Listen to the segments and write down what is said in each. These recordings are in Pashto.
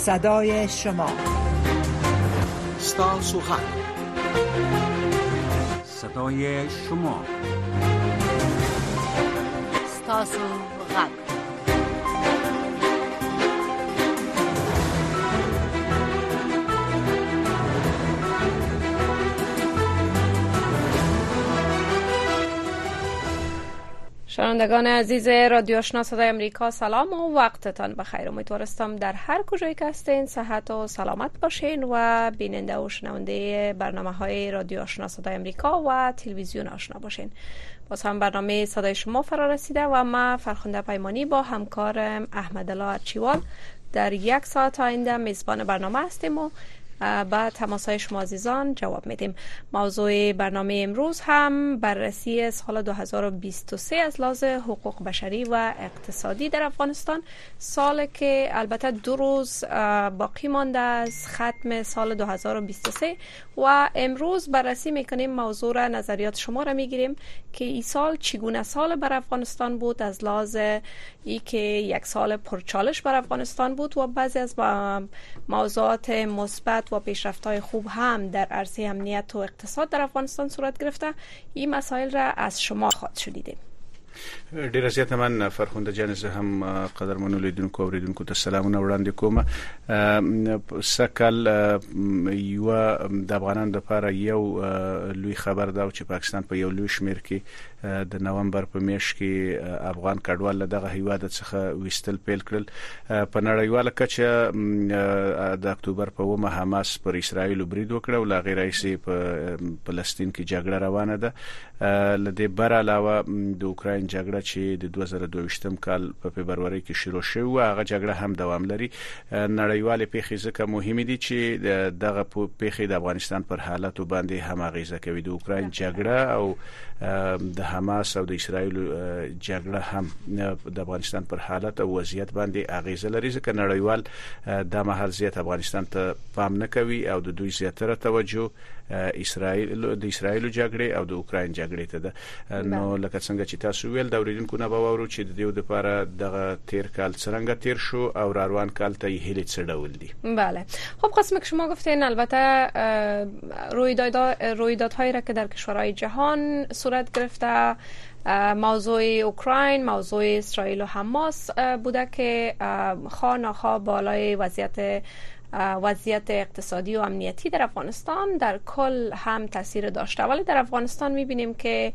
صدای شما. ستاسو حق. صدای شما. ستاسو حق. شنوندگان عزیز رادیو آشنا صدای امریکا، سلام و وقتتان بخیر. امیدوارم در هر کجایی که هستین صحت و سلامت باشین و بیننده و شنونده برنامه‌های رادیو آشنا صدای امریکا و تلویزیون آشنا باشین. باز هم برنامه صدای شما فرا رسیده و ما فرخنده پیمانی با همکارم احمدالله ارچیوال در یک ساعت آینده میزبان برنامه هستیم و با تماس‌های شما عزیزان جواب میدیم. موضوع برنامه امروز هم بررسی سال 2023 از لحاظ حقوق بشری و اقتصادی در افغانستان، سال که البته 2 روز باقی مانده از ختم سال 2023 و امروز بررسی میکنیم موضوع را، نظریات شما را میگیریم که این سال چگونه سال بر افغانستان بود، از لحاظ ای که یک سال پرچالش بر افغانستان بود و بعضی از موضوعات مثبت و پیشرفت‌های خوب هم در عرصه امنیت و اقتصاد در افغانستان صورت گرفته. این مسائل را از شما خواهد شنیدیم. ډیر زیات من فرخنده جان زه هم قدرمنو لیدونکو او اوریدونکو ته سلامونه وړاندې کوم. سکل یو د افغانانو لپاره یو لوی خبر دا چې پاکستان په یو لوی شمیر کې د نومبر په میاشت کې افغان کډوال دغه هیواد څخه وستل پیل کړل. په نړیواله کچه د اکتوبر په ومه حماس پر اسرائیل برید وکړ او لا غیر رئیسي په فلسطین کې جګړه روانه ده. لدې بر علاوه د اوکراین جګړه چې د 2022 کال په فبرवरी کې شروع شوه، هغه جګړه هم دوام لري. نړیوالې پیښې ځکه مهمه دي چې دغه پیښې د افغانستان پر حالت باندې هم اغیزه کوي. د اوکراین جګړه او د حماس او د اسرائیل جګړه هم د افغانستان پر حالت او وضعیت باندې اغیزه لري، ځکه نړیوال د مهال زیات افغانستان ته پام نه کوي او د دوی زیاتره توجه د اسرائیل جګړې او د اوکراین جګړې ته ده. نو لکه څنګه چې تاسو ویل د اوریدونکو نه باور چې د دې لپاره دغه تیر کال څنګه تیر شو او روان کال ته یې هلي څه ډول دي. بله، خب قسم که شما گفتین البته رویدادهایی را که در کشورهای جهان صورت گرفته، موضوع اوکراین، موضوع اسرائیل و حماس بوده که خواه ناخواه بالای وضعیت اقتصادی و امنیتی در افغانستان در کل هم تاثیر داشته. ولی در افغانستان میبینیم که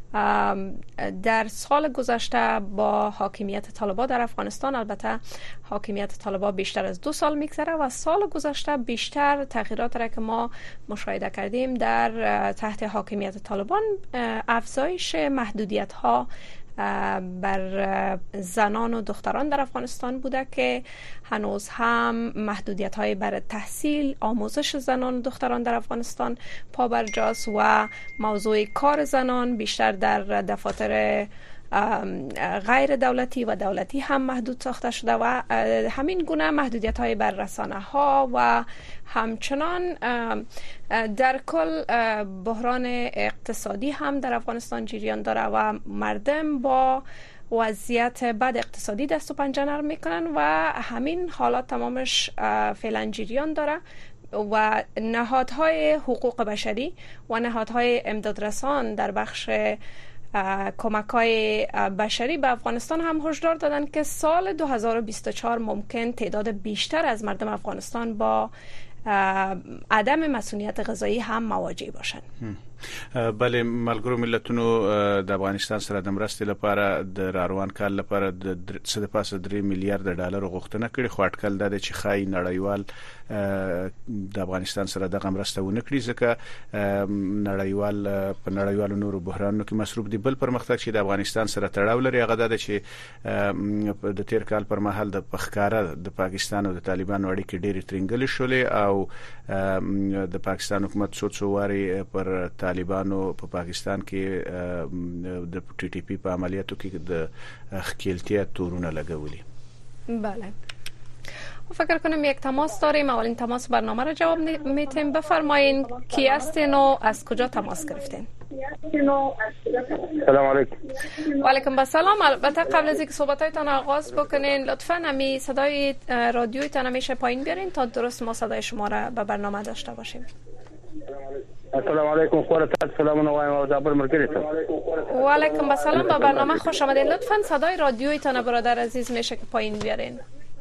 در سال گذشته با حاکمیت طالبان در افغانستان، البته حاکمیت طالبان بیشتر از 2 سال میگذره و سال گذشته بیشتر تغییرات را که ما مشاهده کردیم در تحت حاکمیت طالبان، افزایش محدودیت ها بر زنان و دختران در افغانستان بوده که هنوز هم محدودیت های بر تحصیل، آموزش زنان و دختران در افغانستان پابرجاست و موضوع کار زنان بیشتر در دفاتر غیر دولتی و دولتی هم محدود ساخته شده و همین گونه محدودیت های بر رسانه ها و همچنان در کل بحران اقتصادی هم در افغانستان جریان داره و مردم با وضعیت بد اقتصادی دست و پنجه نرم میکنن و همین حالات تمامش فعلا جریان داره و نهادهای حقوق بشری و نهادهای امدادرسان در بخش کمک‌های بشری به افغانستان هم هشدار دادن که سال 2024 ممکن تعداد بیشتر از مردم افغانستان با عدم مسئولیت غذایی هم مواجه باشند. بله، ملګرو ملتونو د افغانستان سره د مرستې لپاره د روان کال لپاره د 3 میلیارډ ډالر غوښتنه کړې، خو اټکل ده چې خای نړیوال د افغانستان سره د مرسته ونه کړي، ځکه نړیوال په نړیوالو نورو بحرانونو کې مصروف دي. بل پرمختګ چې د افغانستان سره تړاو لري هغه ده چې د تیر کال پر مهال د پخکاره د پاکستان او د طالبانو اړیکې ډېرې ترنګلې شولې او د پاکستان حکومت څو واري پر طالبانو په پاکستان کې د ټي ټي پی په عملیاتو کې د خکیلتیا تورونه لګولي. بله، فکر کنم یک تماس داریم. اولین تماس برنامه را جواب میتیم. بفرمایین کی هستین و از کجا تماس گرفتین؟ سلام علیکم. و علیکم السلام. البته قبل از اینکه صحبتایتان آغاز بکنین لطفاً همی صدای رادیویتان میشه پایین بیارین تا درست ما صدای شما را به برنامه داشته باشیم. السلام علیکم. خورتات سلام وایم او زابر مرګریته. و علیکم السلام. به برنامه خوش آمدید. لطفاً صدای رادیویتان برادر عزیز میشه که پایین بیارین.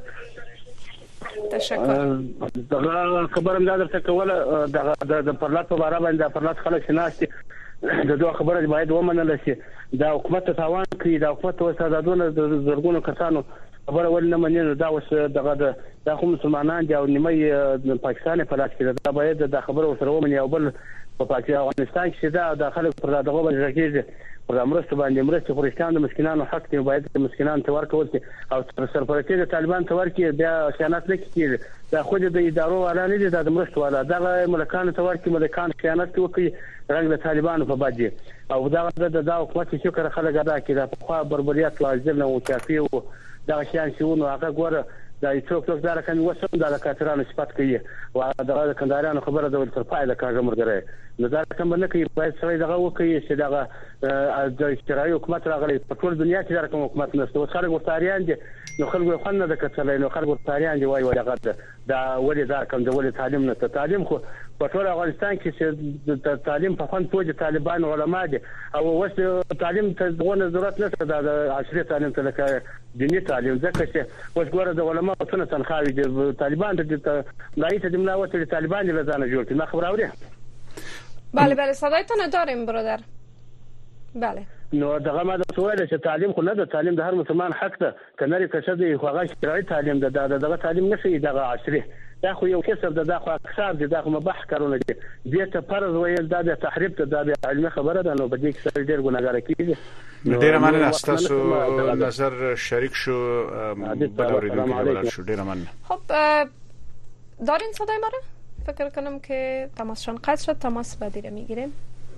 تشکر. دغه خبرم دا درته کوله د پرلات په اړه باندې پرلات خلک شناستي د دوه خبره باید ومنل شي. دا حکومت تاوان کوي، دا حکومت وسادونه د زرګونو کسانو خبره ول نه مني. دا اوس دغه د مسلمانان دي او نیمه پاکستان په لاس کې دا باید د خبره وسره ومني او بل په افغانستان کې دا خلک پر دغه باندې راکېږي پر امرسته باندې مرسته خورشتان د مسکینانو حق دی، باید د مسکینانو ته ورکول شي او سرپرستی د طالبان ته ورکړي. بیا خیانت نه کیږي. دا خو د ادارو والا نه دي، د مرسته والا دغه ملکانو ته ورکړي. ملکان خیانت کوي رنګ د طالبانو په باندې او دا د حکومت چې شکر خلک ادا کړي. د خو بربریت لازم نه او کافي او دا شان شونه هغه ګوره دا څوک دا رقم وسم دا کاترانو صفات کوي او دا کندارانو خبره د تر پای د کاغه مرګره نو دا کوم نه کوي. باید سره دغه وکړي چې دغه د اشتراکي حکومت راغلی په ټول دنیا کې دا کوم حکومت نشته. او خلک ورتاریان دي نو خلک خو نه د کتلې نو خلک ورتاریان دي وای دغه دا ولې دا کوم د ولې تعلیم نه تعلیم خو په ټول افغانستان کې چې د تعلیم په فن توجه طالبان علما دي او وس تعلیم ته دغه ضرورت نشته. د عصري تعلیم ته لکه دینی تعلیم ځکه چې وس ګوره د علما په څنګه تنخواوي د طالبان د لایته د ملاوت د طالبان له ځانه جوړ کړي. ما خبر اوري؟ بله صدایتان داریم برادر. بله. نو دغه ما د سوال چې تعلیم خو نه د تعلیم د هر مسلمان حق ده. کناري کشه دی خو هغه شرعي تعلیم ده. دغه تعلیم نشي دغه عصري دا خو یو کسب ده. دا خو اکثر دي دا خو مباح کارونه دي. دې ته فرض ویل دا د تحریف ته دا علمي خبره ده. نو بده کې ډېر ګناګار کیږي. ډېر مننه تاسو نظر شریک شو بل اوریدونکو شو. ډېر مننه. خب دارین صدای ما رو؟ فکر کنم که تماسشان قطع شد. تماس بعدی رو میگیریم.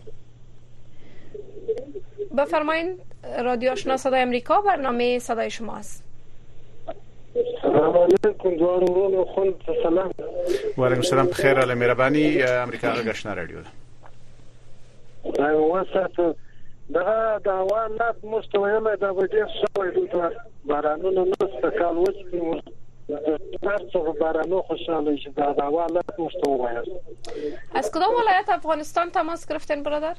بفرمایید. رادیو آشنا صدای امریکا برنامه صدای شماست. سلام علیکم دوارو خون سلام. و علیکم السلام. بخیر علی مهربانی. امریکا آشنا رادیو ده. واسطه دا د حالات مستویمه دا وجه شوی د بارانونو نو کال وځي تاسو بارانو خوشاله شي دا حالات مستویمه. از کدام ولایت افغانستان تماس گرفتین برادر؟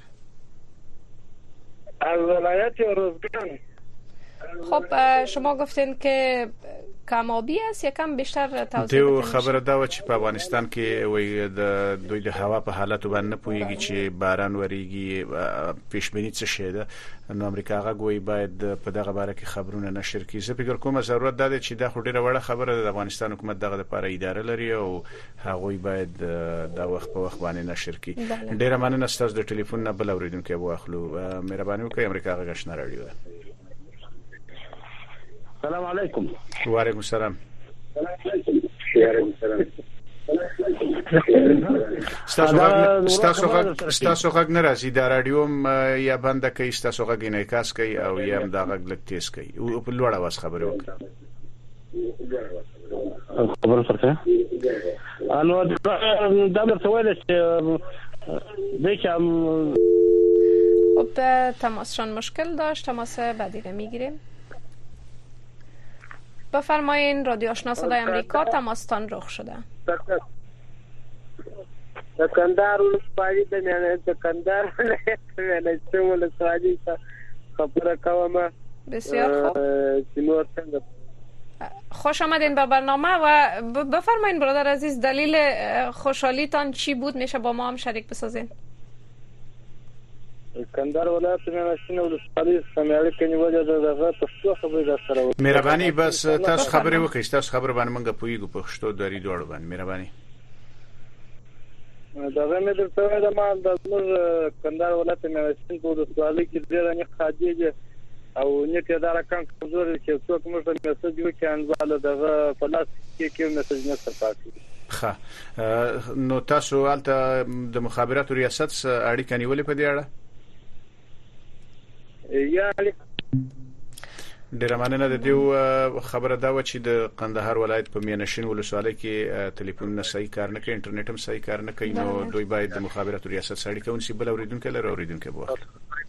از ولایت روزگان. خب شما گفتین که کمابی است یا کم بیشتر توضیح بدین؟ خبره دا و چې په افغانستان کې وي د دوی د هوا په حالت باندې پويږي چې باران وریږي پیشبینی څه شي ده. نو امریکا هغه کوي باید په دغه باره کې خبرونه نشر کړي. زه فکر کوم ضرورت ده چې دا خوري وړه خبره ده. د افغانستان حکومت دغه لپاره اداره لري او هغه باید دا وخت په وخت باندې نشر کړي. ډیره مننه تاسو د ټلیفون نه بل اوریدونکو واخلو. مهرباني وکړئ. امریکا هغه آشنا رادیو ده. السلام علیکم. و علیکم السلام. ستاسو غږ نه راځي. دا رادیو یا بند کوي ستاسو غږ نه کاس کوي او یا هم دا غږ لږ تیز کوي او په لوړ اواز خبرې وکړي. خبر سره انو دا د سوال چې بچم خب تماسشان مشکل داشت. تماس بعدی رو میگیریم. بفرمایین. رادیو آشنا صدای امریکا تماستان رخ شده. کندهار ولسوالۍ د میانه د کندهار ولایت ولسوالۍ خبره کومه. بسیار خوب. خوش آمدین به برنامه و بفرمایین برادر عزیز دلیل خوشحالیتان چی بود؟ میشه با ما هم شریک بسازین. کندهار ولایت میانه ولسوالۍ سمیاړي کې نیولې دغه پښتو خبرې سره. مهرباني بس تاسو خبرې وکړئ. تاسو خبر باندې موږ پویګو پښتو دری دوړ باندې. مهرباني. دا مې درته دا ما د کندهار ولایت میانه ولسوالۍ کې ډېر نه خاطیږي او نیت اداره کم کمزور چې څوک موږ ته میسج وکړي انواله دغه په لاس کې میسج نه ترپاتې. ښه نو تاسو البته د مخابراتو ریاست اړیکه نیولې په دې اړه؟ یا ډیره مننه. د دې خبره دا و چې د قندهار ولایت په میانشین ولسوالۍ کې ټلیفون نه صحیح کار نه کوي، انټرنیټ هم صحیح کار نه کوي، نو دوی باید د مخابرات ریاست سره اړیکه ونیسي. بل اوریدونکو لره اوریدونکو بوخت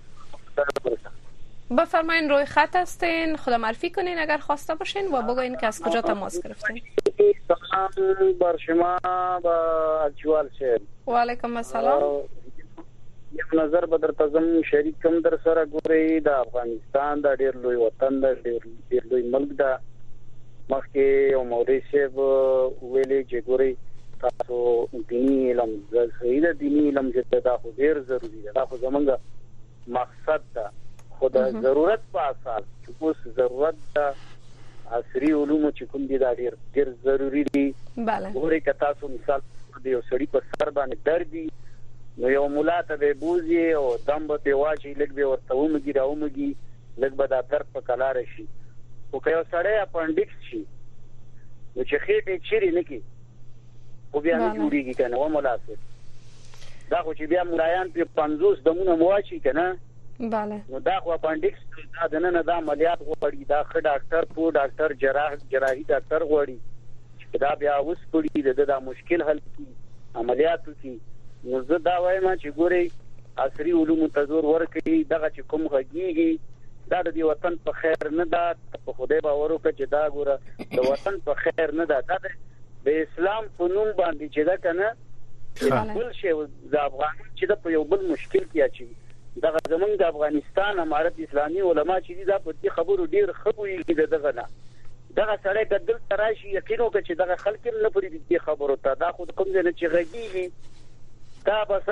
بفرمایین. روی خط هستین، خدا معرفی کنین اگر خواسته باشین و بگوین که از کجا تماس گرفتین. سلام بر شما با اجوال شه. و علیکم السلام. یو نظر به درته زم شریکم در سره ګوري د افغانستان د ډیر لوی وطن د ډیر لوی ملک د مخکې یو مولوی صاحب ویلي چې ګوري تاسو دیني علم زړه دیني علم چې دا خو ډیر ضروری ده، دا خو زمونږ مقصد ده، خو د ضرورت په اساس چې اوس ضرورت ده عصري علوم چې کوم دي دا ډیر ضروری دي. بله ګوري که تاسو مثال د یو سړي په سر باندې درد دي نو یو مولا ته به بوزي او دم به واچي لګ به ورته ومږي راومږي لګ به دا درد په کلار شي. او که یو سړی اپنډکس شي نو چې خېټه چیرې نه کی او بیا نه جوړیږي کنه و مولا څه دا خو چې بیا ملایان په 50 دمونه مواشي کنه. بله نو دا خو اپنډکس دا دنه دا عملیات غوړي، دا ښه ډاکټر پو ډاکټر جراحي ډاکټر غوړي چې دا بیا اوس پړي دا مشکل حل کی عملیات کی. نو زه دا وایم چې ګوري عصري علوم ته زور ورکړي، دغه چې کوم غږیږي دا د وطن په خیر نه ده. په خدای باور وکړه چې دا ګوره د وطن په خیر نه ده، دا د اسلام په نوم باندې چې دا کنه بل شی د افغان چې د په یو بل مشکل کې اچي. دغه زمونږ د افغانستان امارت اسلامي علما چې دا په دې خبرو ډیر خبرې دغه نه دغه سره بدل تراشي یقین وکړي چې دغه خلک نه پرې دې خبرو ته دا خو کوم ځای چې غږیږي دا بس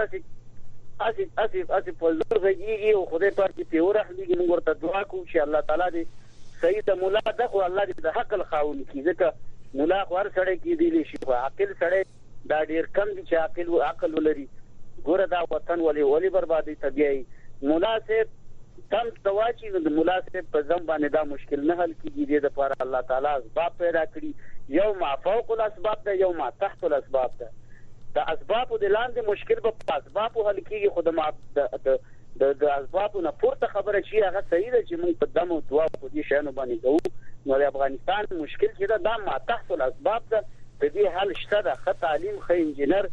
اسی په لور غږیږي او خدای پاک دې په ورحمېږي. موږ ورته دعا کوو چې الله تعالی دې سید مولا دغه الله دې د حق الخاون کی، ځکه مولا خور سره کې دی شي خو عقل سره دا ډیر کم دي چې عقل ولري. ګوره دا وطن ولې بربادي طبيعي مولا سے تم تواچی د مولا سے په ځم باندې دا مشکل نه حل کیږي. د لپاره الله تعالی اسباب پیدا کړی، یو ما فوق الاسباب ده، یو ما تحت الاسباب ده. د اسباب د لاندې مشکل په اسباب حل کیږي، خو د اسباب نه پورته خبره شي هغه صحیح ده چې موږ په دم او دعا په دې شانو باندې کوو. نو د افغانستان مشکل چې دا ما تحت الاسباب ده، په دې حل شته ده. ښه تعلیم، ښه انجینر،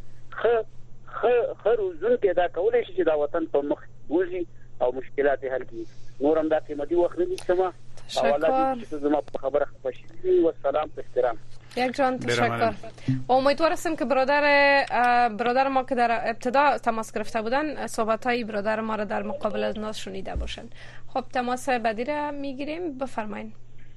ښه روزون پیدا کولای شي چې دا وطن په مخ وځي او مشکلات حل کړي. نور هم دا قیمتي وخت نه سما حواله دي چې زما په خبره خوشی و سلام په احترام. یک جان تشکر. امیدوار هستم که برادر ما که در ابتدا تماس گرفته بودن صحبت‌های برادر ما را در مقابل از ناز شنیده باشن. خب تماس بعدی را میگیریم، بفرمایید.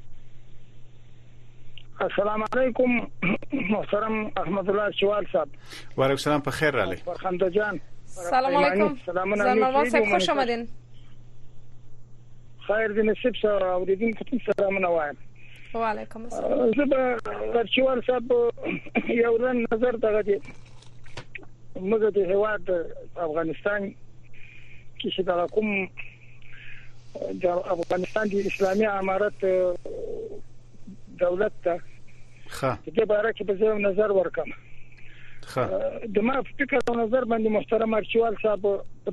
السلام علیکم محترم احمد الله شوال صاحب. و علیکم السلام، په خیر رالی. فرخنده جان. سلام علیکم. زلموان صاحب خوش آمدین. خیر دې نصیب سره اوریدونکو ته سلامونه وایم. و علیکم السلام. زه به ورچوال صاحب یو نظر دغه دي موږ د هیواد افغانستان کې چې دا کوم د افغانستان د اسلامي امارت دولت ته د باره کې به زه نظر ورکم. د ما فکر او نظر باندې محترم ارچوال صاحب په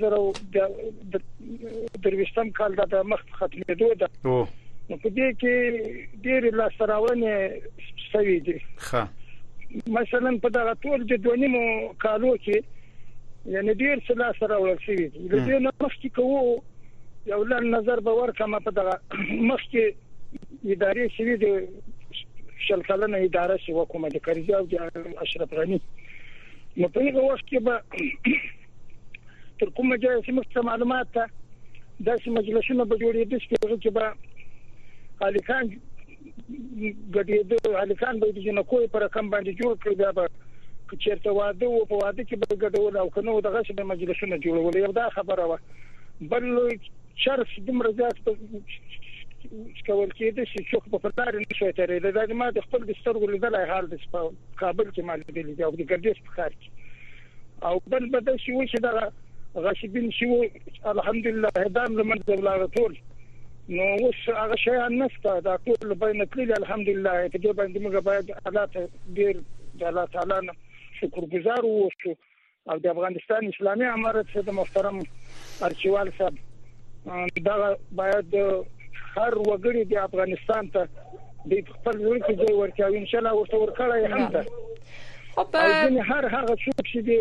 2023 کال د مخ ختمېدو ده. نو په دې کې ډېر لاسراونه سوي دي. مثلا په دغه ټول د دونیمو کالو کې یعنی ډېر څه لاسراونه سوي دي. د دې نه مخکې کوو یو نظر به ورکم په دغه مخکې ادارې سوي دي شل کلنه اداره شي حکومت د کرزي او اشرف غني. نو په هغه وخت کې به تر کومه ځای چې معلومات ته داسې مجلسونه به جوړېدل چې به الیکان ګډېدو الیکان به د جنکوې پر رقم باندې جوړ کړي. بیا به چېرته واده و په واده کې به ګډول او کنه دغه څه مجلسونه جوړول. یو دا خبره وه. بل چرس دومره زیات کول کېده چې څوک په پټار نه شوی ترې دا ما د خپل دستورو لیدلای حال د کابل کې مال دی او د ګردیش په ښار کې او بل بده شي و چې دا غاشبین شي الحمدلله هدام لمن دولار ټول. نو اوس هغه شیان نشته دا ټول بین کړل الحمدلله. په دې باندې موږ باید حالات ډیر د الله تعالی شکرګزار اوسو او د افغانستان اسلامي امارت د محترم ارچوال صاحب دا باید هر وګړي د افغانستان ته د خپل ځای کې ځای ورکوي ان شاء الله ورته ورکړای هم ده او ځینې هر هغه څوک چې د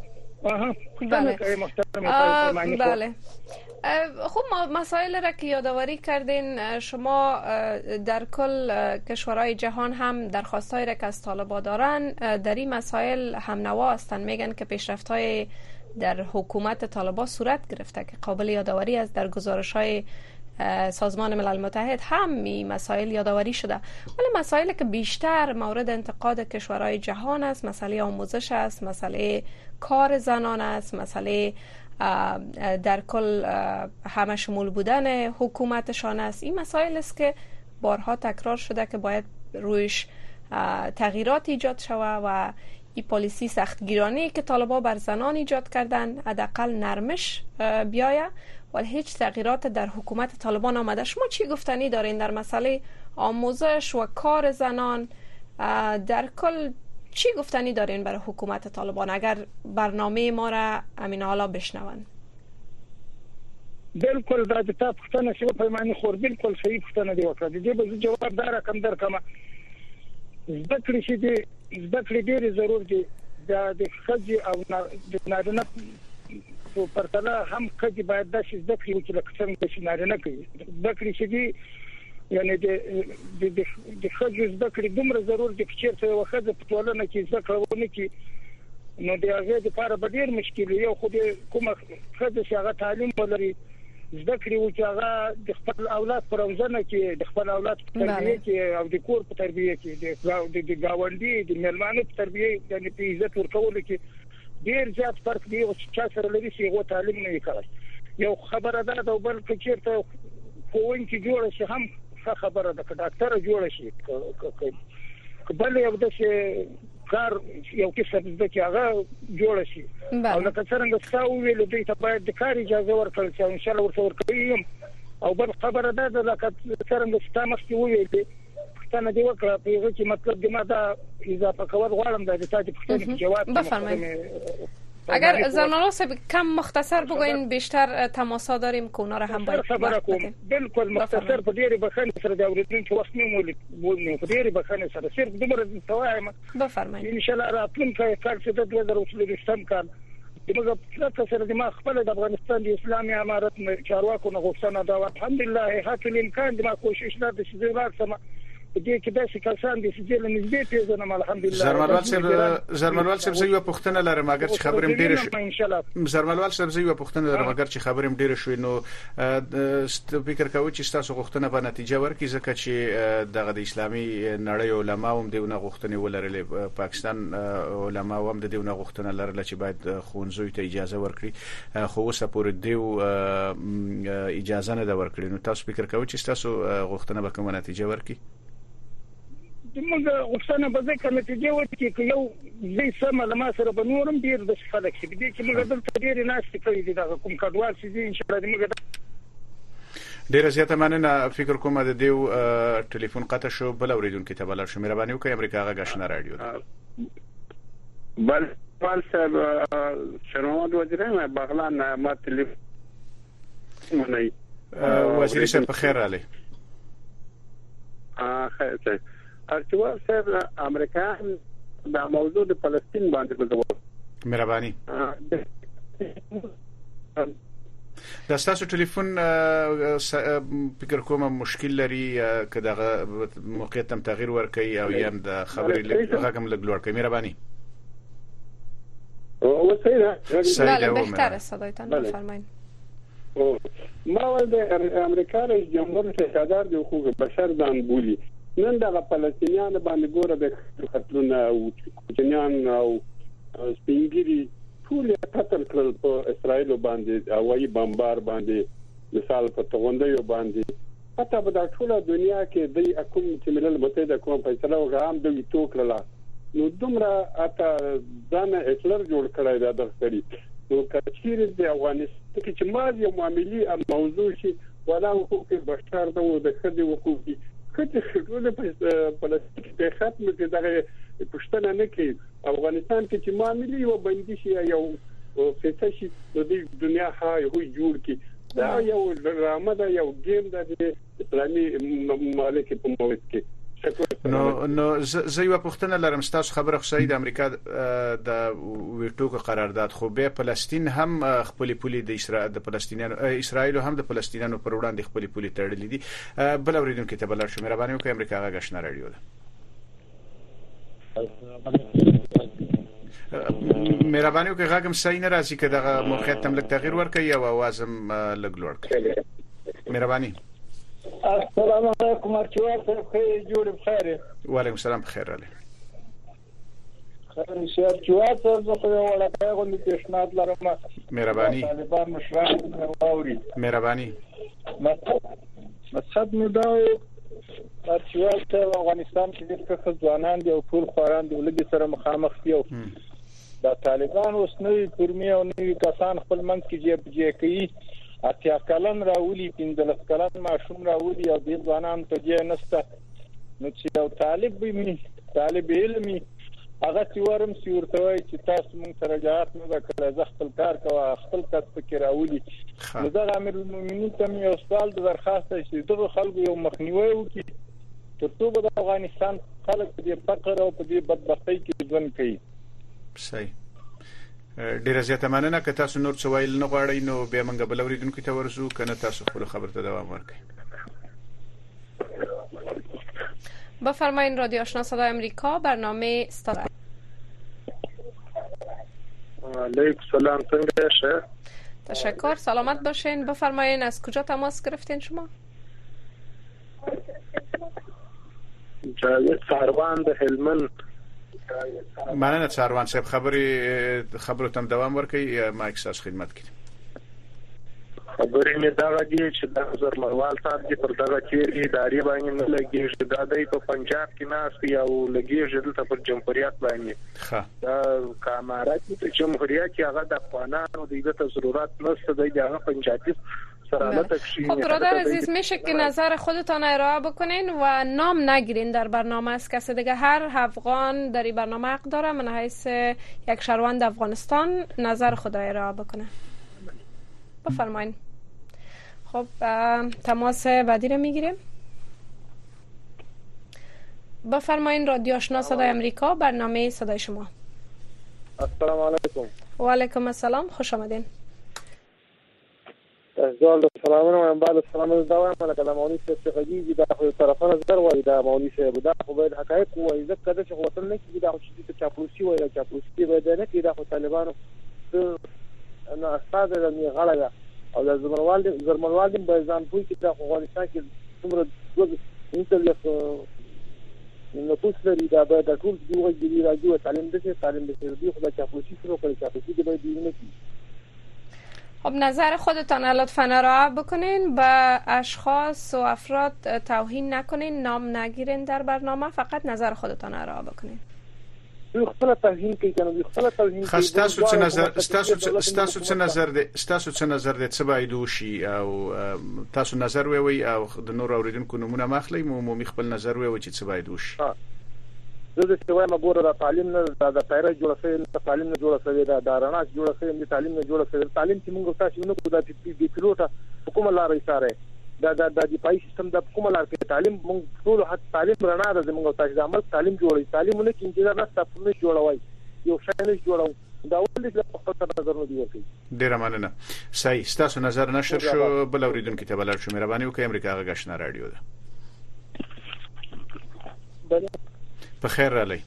بله خب مسائل را که یادآوری کردین شما در کل کشورهای جهان هم درخواست‌هایی را که از طالبان دارن در این مسائل هم نوا هستند میگن که پیشرفت‌های در حکومت طالبان صورت گرفته که قابل یادآوری است در گزارش‌های سازمان ملل متحد هم این مسائل یادآوری شده ولی مسائلی که بیشتر مورد انتقاد کشورهای جهان است مسئله آموزش است مسئله کار زنان است مسئله در کل همه شمول بودن حکومتشان است این مسائل است که بارها تکرار شده که باید رویش تغییرات ایجاد شود و این پالیسی سختگیرانه که طالبان بر زنان ایجاد کردن حداقل نرمش بیاید ولی هیچ تغییرات در حکومت طالبان آمده. شما چی گفتنی دارین در مسئله آموزش و کار زنان در کل چی گفتنی دارین برای حکومت طالبان اگر برنامه ما را امین حالا بشنون؟ بالکل دا د تاسو پوښتنه شوه پیمانه خور بالکل صحیح پوښتنه دی وکړه دې به جواب دار کم در کما ذکر شي دي ذکر ډېر ضرور دي د خځې او د نارینه په پرتله هم خځې باید د ذکر وکړي لکه څنګه چې نارینه کوي ذکر شي دي یعنی د خځې ذکر دومره ضرور دي چې چیرته یو خځه په ټولنه کې ذکر ونه کوي نو د هغه لپاره به ډېر مشکل یو خو کومه خځه چې هغه تعلیم ولري ذکر وکړي هغه د خپل اولاد پر روزنه کې د خپل اولاد په تربیه کې او د کور په تربیه کې د گاونډي د مېلمانو په تربیه یعنی په عزت ورکول کې ډېر زیات فرق دی او چې سره لري چې هغه تعلیم نه کوي یو خبره ده او بل کې چیرته کوون کې جوړ شي هم خبره ده ډاکټر جوړ شي بل یو د کار یو کیسه د چې هغه جوړ شي او لکه څنګه څاو ویل دوی ته باید د کار اجازه ورکړل شي ان شاء الله ورته ورکوي او بل خبره ده لکه څنګه چې تاسو ویل پښتنه دی وکړه په هغه کې مطلب د ماده اضافه کول غواړم د تاسو پښتنه جواب بفرمایید اگر زنانو صاحب کم مختصر بگوین بیشتر تماسا داریم که اونا را هم باید خبر کوم بالکل مختصر په ډیره بخښنه سره د اوریدونکو وخت مولید په ډیره بخښنه سره صرف دومره توایم بفرمایئ ان شاء الله راتلونکي کال چې د 2023 کال دغه پلاتفورم سره د ما خپل د افغانستان د اسلامي امارت چارواکو نه غوښتنه دا الحمدلله هڅه الامکان د ما کوشش نه د شذرات سم دې کې داسې کسان دي چې له نږدې پیژنم الحمدلله زرمنوال صاحب زه یو پوښتنه لرم اگر چې خبرم ډیره شي زرمنوال صاحب زه یو پوښتنه لرم اگر چې خبرم ډیره شوي نو فکر کوم چې تاسو غوښتنه به نتیجه ورکړي ځکه چې دغه د اسلامي نړۍ علما هم دونه غوښتنه ولرلې پاکستان علما هم د دونه غوښتنه لرله چې باید خونځوي ته اجازه ورکړي خو اوسه پورې دیو اجازه نه ده ورکړي نو تاسو فکر کوئ چې تاسو غوښتنه به کومه نتیجه ورکړي موږ غوښتنه به ځکه نتیجه ورکړي چې یو زی سم علما سره به نورم ډیر د خلک چې دې کې موږ دلته ډیر ناشته کوي دا کوم کډوال چې ان شاء الله موږ ډیر زیاته مننه فکر کوم د دیو ټلیفون قطع شو بل اوریدونکو ته بلل شو مهرباني وکړئ امریکا غاښنا رادیو بل صاحب شنواد وزیران بغلان ما تلیفون منی وزیر صاحب په خیر علي خیر ارتوار صاحب امریکا دا موضوع د فلسطین باندې ګذور مهرباني دا تاسو ټلیفون فکر کوم مشکل لري که دغه موقعیت تم تغییر ورکړي او یم د خبرې رقم لګلور کوي مهرباني او سیده بهتره صدایتان بفرمایید ما ول د امریکا رئیس جمهور څخه د حقوق بشر دان بولی نن د فلسطینیان باندې ګوره د خطرونه او جنان او سپینګری ټول قتل کړل په اسرائیل باندې او وايي بمبار باندې مثال په توغندې باندې حتی په ټوله دنیا کې د حکومت چې ملل متحده کوم فیصله وغام د توکړه نو دومره اته ځان هټلر جوړ کړی دا دغه نو کچیر د افغانستان کې چې ما یو معاملې موضوع شي ولا حقوق بشر د خدي حقوق کته ټول په فلسطین کې ختم کې دغه پښتنه نه کوي افغانستان کې چې معاملې یو بندي شي یو څه شي د دنیا هاي هو جوړ کی دا یو ډرامه ده یو گیم ده د اسلامي ممالک په موږ کې. نو زه یو پوښتنه لرم. تاسو خبره خو صحیح د امریکا د ویټو قرارداد خو به فلسطین هم خپل پولي د اسرائیل هم د فلسطینیانو پر وړاندې خپل پولي تړلې دي. بل اوریدونکو ته بلل شو مهرباني وکړئ امریکا غاښنا رادیو ده. مهرباني وکړئ غاګم صحیح نه راځي که دغه موقعیت تم لک تغییر ورکړي او اوازم لګ لوړ کړئ. مهرباني. السلام علیکم ارچوال صاحب خیر جوړ بخیر. وعلیکم السلام بخیر علي. خیر شه ارچوال صاحب زه خو ولا پیغام دې پیشنهاد لرم. مهرباني. طالبان مشران اوري. مهرباني. مقصد مې دا ارچوال صاحب افغانستان کې د ښه ځوانان دی او ټول خواران دی ولګي سره مخامخ دي. دا طالبان اوس نوې فرمي او نوې کسان خپل منځ کې جې کوي. اتیا کلن راولي 15 کلن ماشوم راولي او د ځوانان ته جې نسته. نو چې یو طالب علمي هغه سیورم سیورته وای چې تاسو مونږ سره جهات نه وکړه ز خپل کار کوه خپل کس فکر راولي. نو دا امیر المؤمنین ته یو سوال د درخواست چې دغه خلکو یو مخنیوي وکړي ترڅو د افغانستان خلک د فقر او د بدبختی کې ژوند کوي. صحیح. ډیره زیاته مننه که تاسو نور څه ویل نه غواړئ نو بیا موږ بل اوریدونکو ته ورسو کنه تاسو خپل خبر ته دوام ورکړئ. بفرمایید رادیو آشنا صدای آمریکا برنامه استاد. علیکم سلام څنګه شه؟ تشکر سلامت باشین. بفرمایید از کجا تماس گرفتین شما؟ جاوید ساروان د هلمند. مننه ساروان صاحب خبرو تم دوام ورکړئ ما احساس خدمت کړم. خبرې مې دا غږی چې د زرمروال صاحب دی پر دغه چیرې اداري باندې نه لګیږي. دا د په پنجاب کې ناس یو لګیږي دلته پر جمهوریت باندې. دا کامرات چې جمهوریت کې هغه د افغانانو د دې ضرورت نشته دی هغه پنجابی خب برادر عزیز میشه که نظر خودتان ارائه بکنین و نام نگیرین در برنامه از کسی دیگه. هر افغان در این برنامه حق داره من حیث یک شهروند افغانستان نظر خود ارائه بکنه. بفرمایین. خب تماس بعدی رو میگیریم. بفرمایین رادیو آشنا صدای آمریکا برنامه صدای شما. السلام علیکم. و علیکم السلام خوش آمدین. زال سلامونه من بعد سلام دوام لکه د مولوی استفادي د خپل طرفانه زر وای د مولوی شه بدا خو باید حقایق وای ځکه چې وطن نه کیږي د چې چاپلوسي وای چاپلوسي باید نه کیږي د طالبانو نو استاد د غړغه او د زرمروال د ځان پوي چې د افغانستان کې څومره انټرلیف نو پوښتنه لري دا د ټول دیوغه دی راځي تعلیم د خو د چاپلوسي سره کوي چاپلوسي د باید نه کیږي. خب نظر خودتان لطفاً ارائه بکنین. به اشخاص و افراد توهین نکنین، نام نگیرین در برنامه، فقط نظر خودتان ارائه بکنین. خپل توهین کوي کنه خپل توهین کوي. تاسو څه نظر دې څه باید وشي او تاسو نظر وی او د نور اوریدونکو نمونه مخلي عمومي خپل نظر وی چې څه باید وشي. زه د سوای مګور د تعلیم نه د پیره جوړ شوی د تعلیم نه جوړ شوی د رڼا جوړ شوی د تعلیم نه جوړ شوی تعلیم چې موږ تاسو نو کو د پیلوټه حکومت لارې سره د پای سیستم د حکومت لارې تعلیم موږ ټول حق تعلیم رڼا د موږ تاسو د عمل تعلیم جوړي تعلیمونه کې انجینر نه تاسو نه جوړوي یو شای نه جوړو دا ولې د خپل نظر نه دی ورکړي. ډیر مننه. صحیح تاسو نظر نشر شو بل اوریدونکو ته بلل شو مهرباني وکړئ امریکا غاښنا رادیو ده. بخیر علی.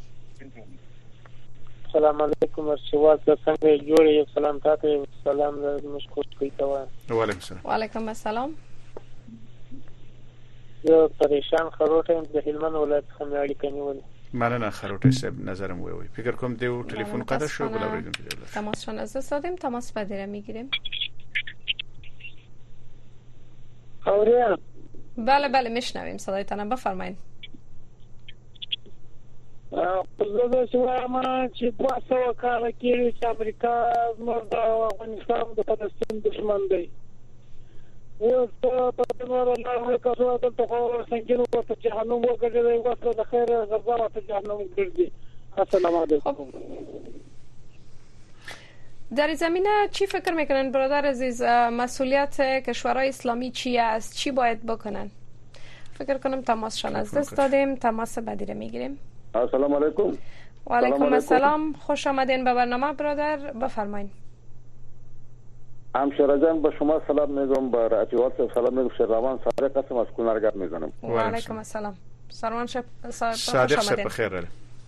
السلام علیکم ارشوال څنګه جوړ یو سلام تاسو سلام مشکور کوي تا. وعلیکم السلام. وعلیکم السلام. یو پریشان خروټه د هلمند ولایت څخه اړیکه نیول. مننه خروټه صاحب نظرم وی فکر کوم دیو ټلیفون قطع شو بل اوریدونکو ته. تماسشون از دست دادیم. تماس بعدی رو میگیریم. اوریا. بله میشنویم صدایتان بفرمایید. زه شوم چې 200 کال کې چې امریکا زموږ د افغانستان د فلسطین دښمن دی. اوس په نور الله کړو ته خو څنګه نو په جهنم وګرځي واسه د خیر غزا ته جهنم وګرځي. السلام علیکم. در زمینه چی فکر میکنن برادر عزیز؟ مسئولیت کشورهای اسلامی چی است؟ چی باید بکنن؟ فکر کنم تماسشان از دست دادیم. تماس بعدی رو میگیریم. السلام علیکم. و علیکم السلام. خوش آمدین به برنامه برادر، بفرمایید. همشهره جان به شما سلام میگم، به رادیو سلام میگم. شهروان صادق هستم از کنارگرد میزنم. و علیکم السلام. سروان صادق صاحب بخیر.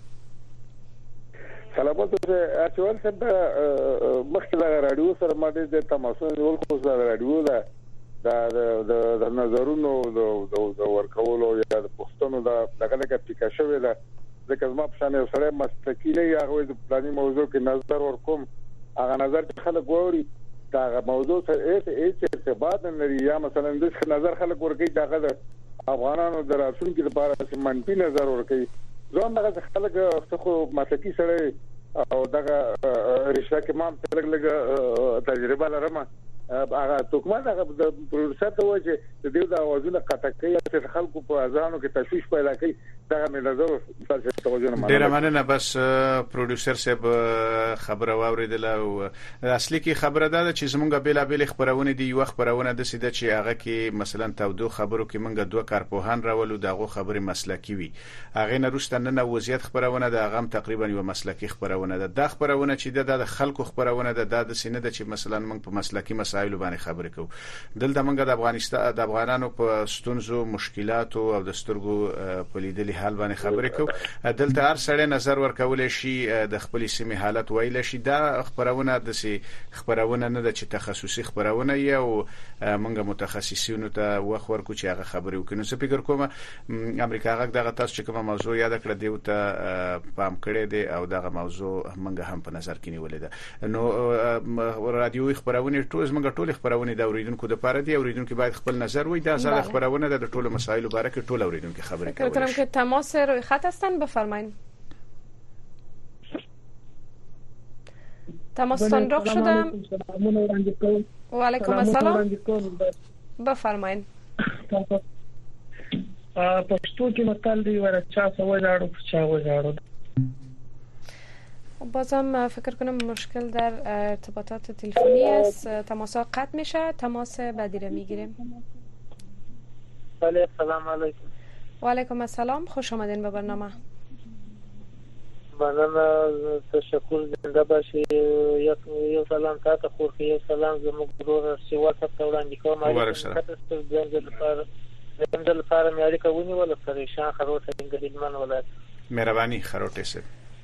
سلامات رادیو صاحب مخکې رادیو سره ما د تماسونو ول خو د رادیو د نظرونو د ورکولو یا د پښتنو دغه لکه ټیکا شوې ده. ځکه ما په شان یو سره مستقلی یا غوې د پلاني موضوع کې نظر ورکوم، هغه نظر چې خلک ګوري دا موضوع سره هیڅ ارتباط نه لري، یا مثلا د نظر خلک ورکوي دغه د افغانانو د راتلونکي لپاره چې منفي نظر ورکوي. ځان دغه خلک خو مسلکي سره او دغه رشته کې ما لږ تجربه لرم. هغه حکومت هغه د پروسه ته وایي چې د دې د اوازونو قطع کوي چې خلکو په ځانو کې تشویش پیدا کوي. دا مې نظر تاسو توجه نه ډیر مننه. بس پروډوسر صاحب خبره واوریدل او اصلي کې خبره ده چې زمونږ بیلابل خبرونه دي. یو خبرونه د سیده چې هغه کې مثلا تودو خبرو کې مونږ دوه کارپوهان راولو دغه خبره مسلکی وي، هغه نه روستنه نه وضعیت خبرونه ده، هغه تقریبا یو مسلکی خبرونه ده. د خبرونه چې د خلکو خبرونه ده د سینه ده چې مثلا مونږ په مسلکی مسایل باندې خبرې کوو. دلته مونږ د افغانستان د افغانانو په ستونزو مشکلاتو او د سترګو په لیدلي حال باندې خبرې کوو. دلته هر سړی نظر ورکول شي، د خپل سیمه حالت ویل شي. دا خبرونه د سي خبرونه نه د چې تخصصي خبرونه یو مونږ متخصصینو ته وخت ورکو چې هغه خبرې وکړي. زه فکر کوم امریکا هغه دغه تاسو چې کوم موضوع یاد کړی دی ته پام کړی دی او دغه موضوع مونږ هم په نظر کې نیولې ده. نو رادیوي خبرونه ټول خبرونه د اوریدونکو د پاره دی. اوریدونکو باید خپل نظر وي. دا ځل خبرونه د ټولو مسایلو باره کې ټول اوریدونکو خبرې کوي. فکر کنم که تماس روی خط هستن، بفرمایید. تماستان رخ شده. و علیکم السلام. بفرمایید. پښتو کې متل دی ورچا سوالارو چا وزارو. بازم فکر کنم مشکل در ارتباطات تلفنی است. تماسا قطع میشه. تماس بعدی رو میگیریم. بله سلام علیکم. و علیکم السلام. خوش آمدین به برنامه. مننه، تشکر. زنده باشی. یو سلام تاسو خو یو سلام زموږ ورور سیوا ته وړاندې کوم. د لپاره مې اړیکه ونیول سره شان خروټه انګلیسمان ولایت. مهرباني خروټه سره.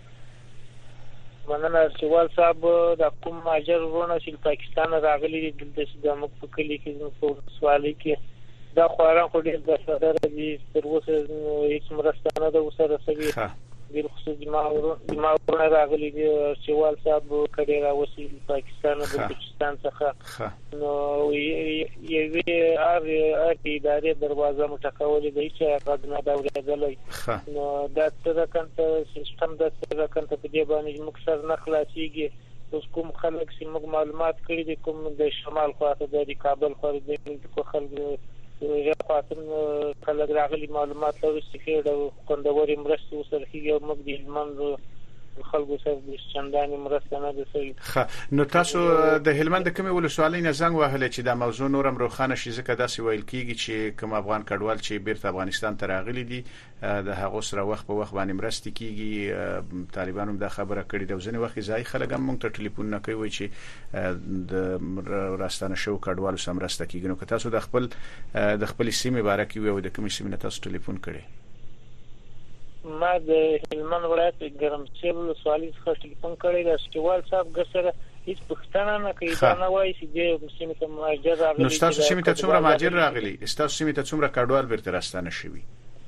مننه سیوال صاحب. د کوم ماجر ورونه چې پاکستان راغلي د موږ په کلی کې په سوالي کې دا خواران خو ډېر د صدر دي تر اوسه هیڅ مرسته نه ده وسره سوي. بل خصوص دماغونه راغلي دي سیوال صاحب کډې راوسی پاکستان او بلوچستان څخه. نو یوې ار ادارې دروازه مټکولې د هیڅ غږ نه دا ورغلی. نو دا څه کنه سیستم د څه کنه په دې باندې موږ سر نه خلاصيږي. اوس کوم خلک چې موږ معلومات کړی دي کوم د شمال خواته د کابل خواته د خلک خاطر خلک راغلي معلومات لري چې د کندواري مرستو سره یو موږ د هلمند خلکو سره د چنداني مرسته نه ده. نو تاسو د هلمند کومې ولسوالۍ نه زنګ وهل چې د موضوع نورم روخانه شي ځکه داسې ویل کیږي چې کوم افغان کډوال چې بیرته افغانستان ته راغلي دي د هغه سره وخت په وخت باندې مرسته کیږي. طالبانو هم دا خبره کړې ده. ځنې وخت ځای خلک هم مونږ ته ټلیفون نه کوي چې د راستانه شو کډوالو سره مرسته کیږي. نو که تاسو د خپل سیمه باره کې وي او د کومې سیمه تاسو ټلیفون کړي؟ ما د هلمند ولایت ګرمسیر سوالي څخه ټلیفون کړی دا سیوال صاحب ګسره هیڅ پښتنه نه کوي. دا نه وایي چې د سیمه ته مهاجر راغلي. نو تاسو سیمه ته څومره مهاجر راغلي؟ تاسو سیمه ته څومره کډوال بیرته راستانه شوي؟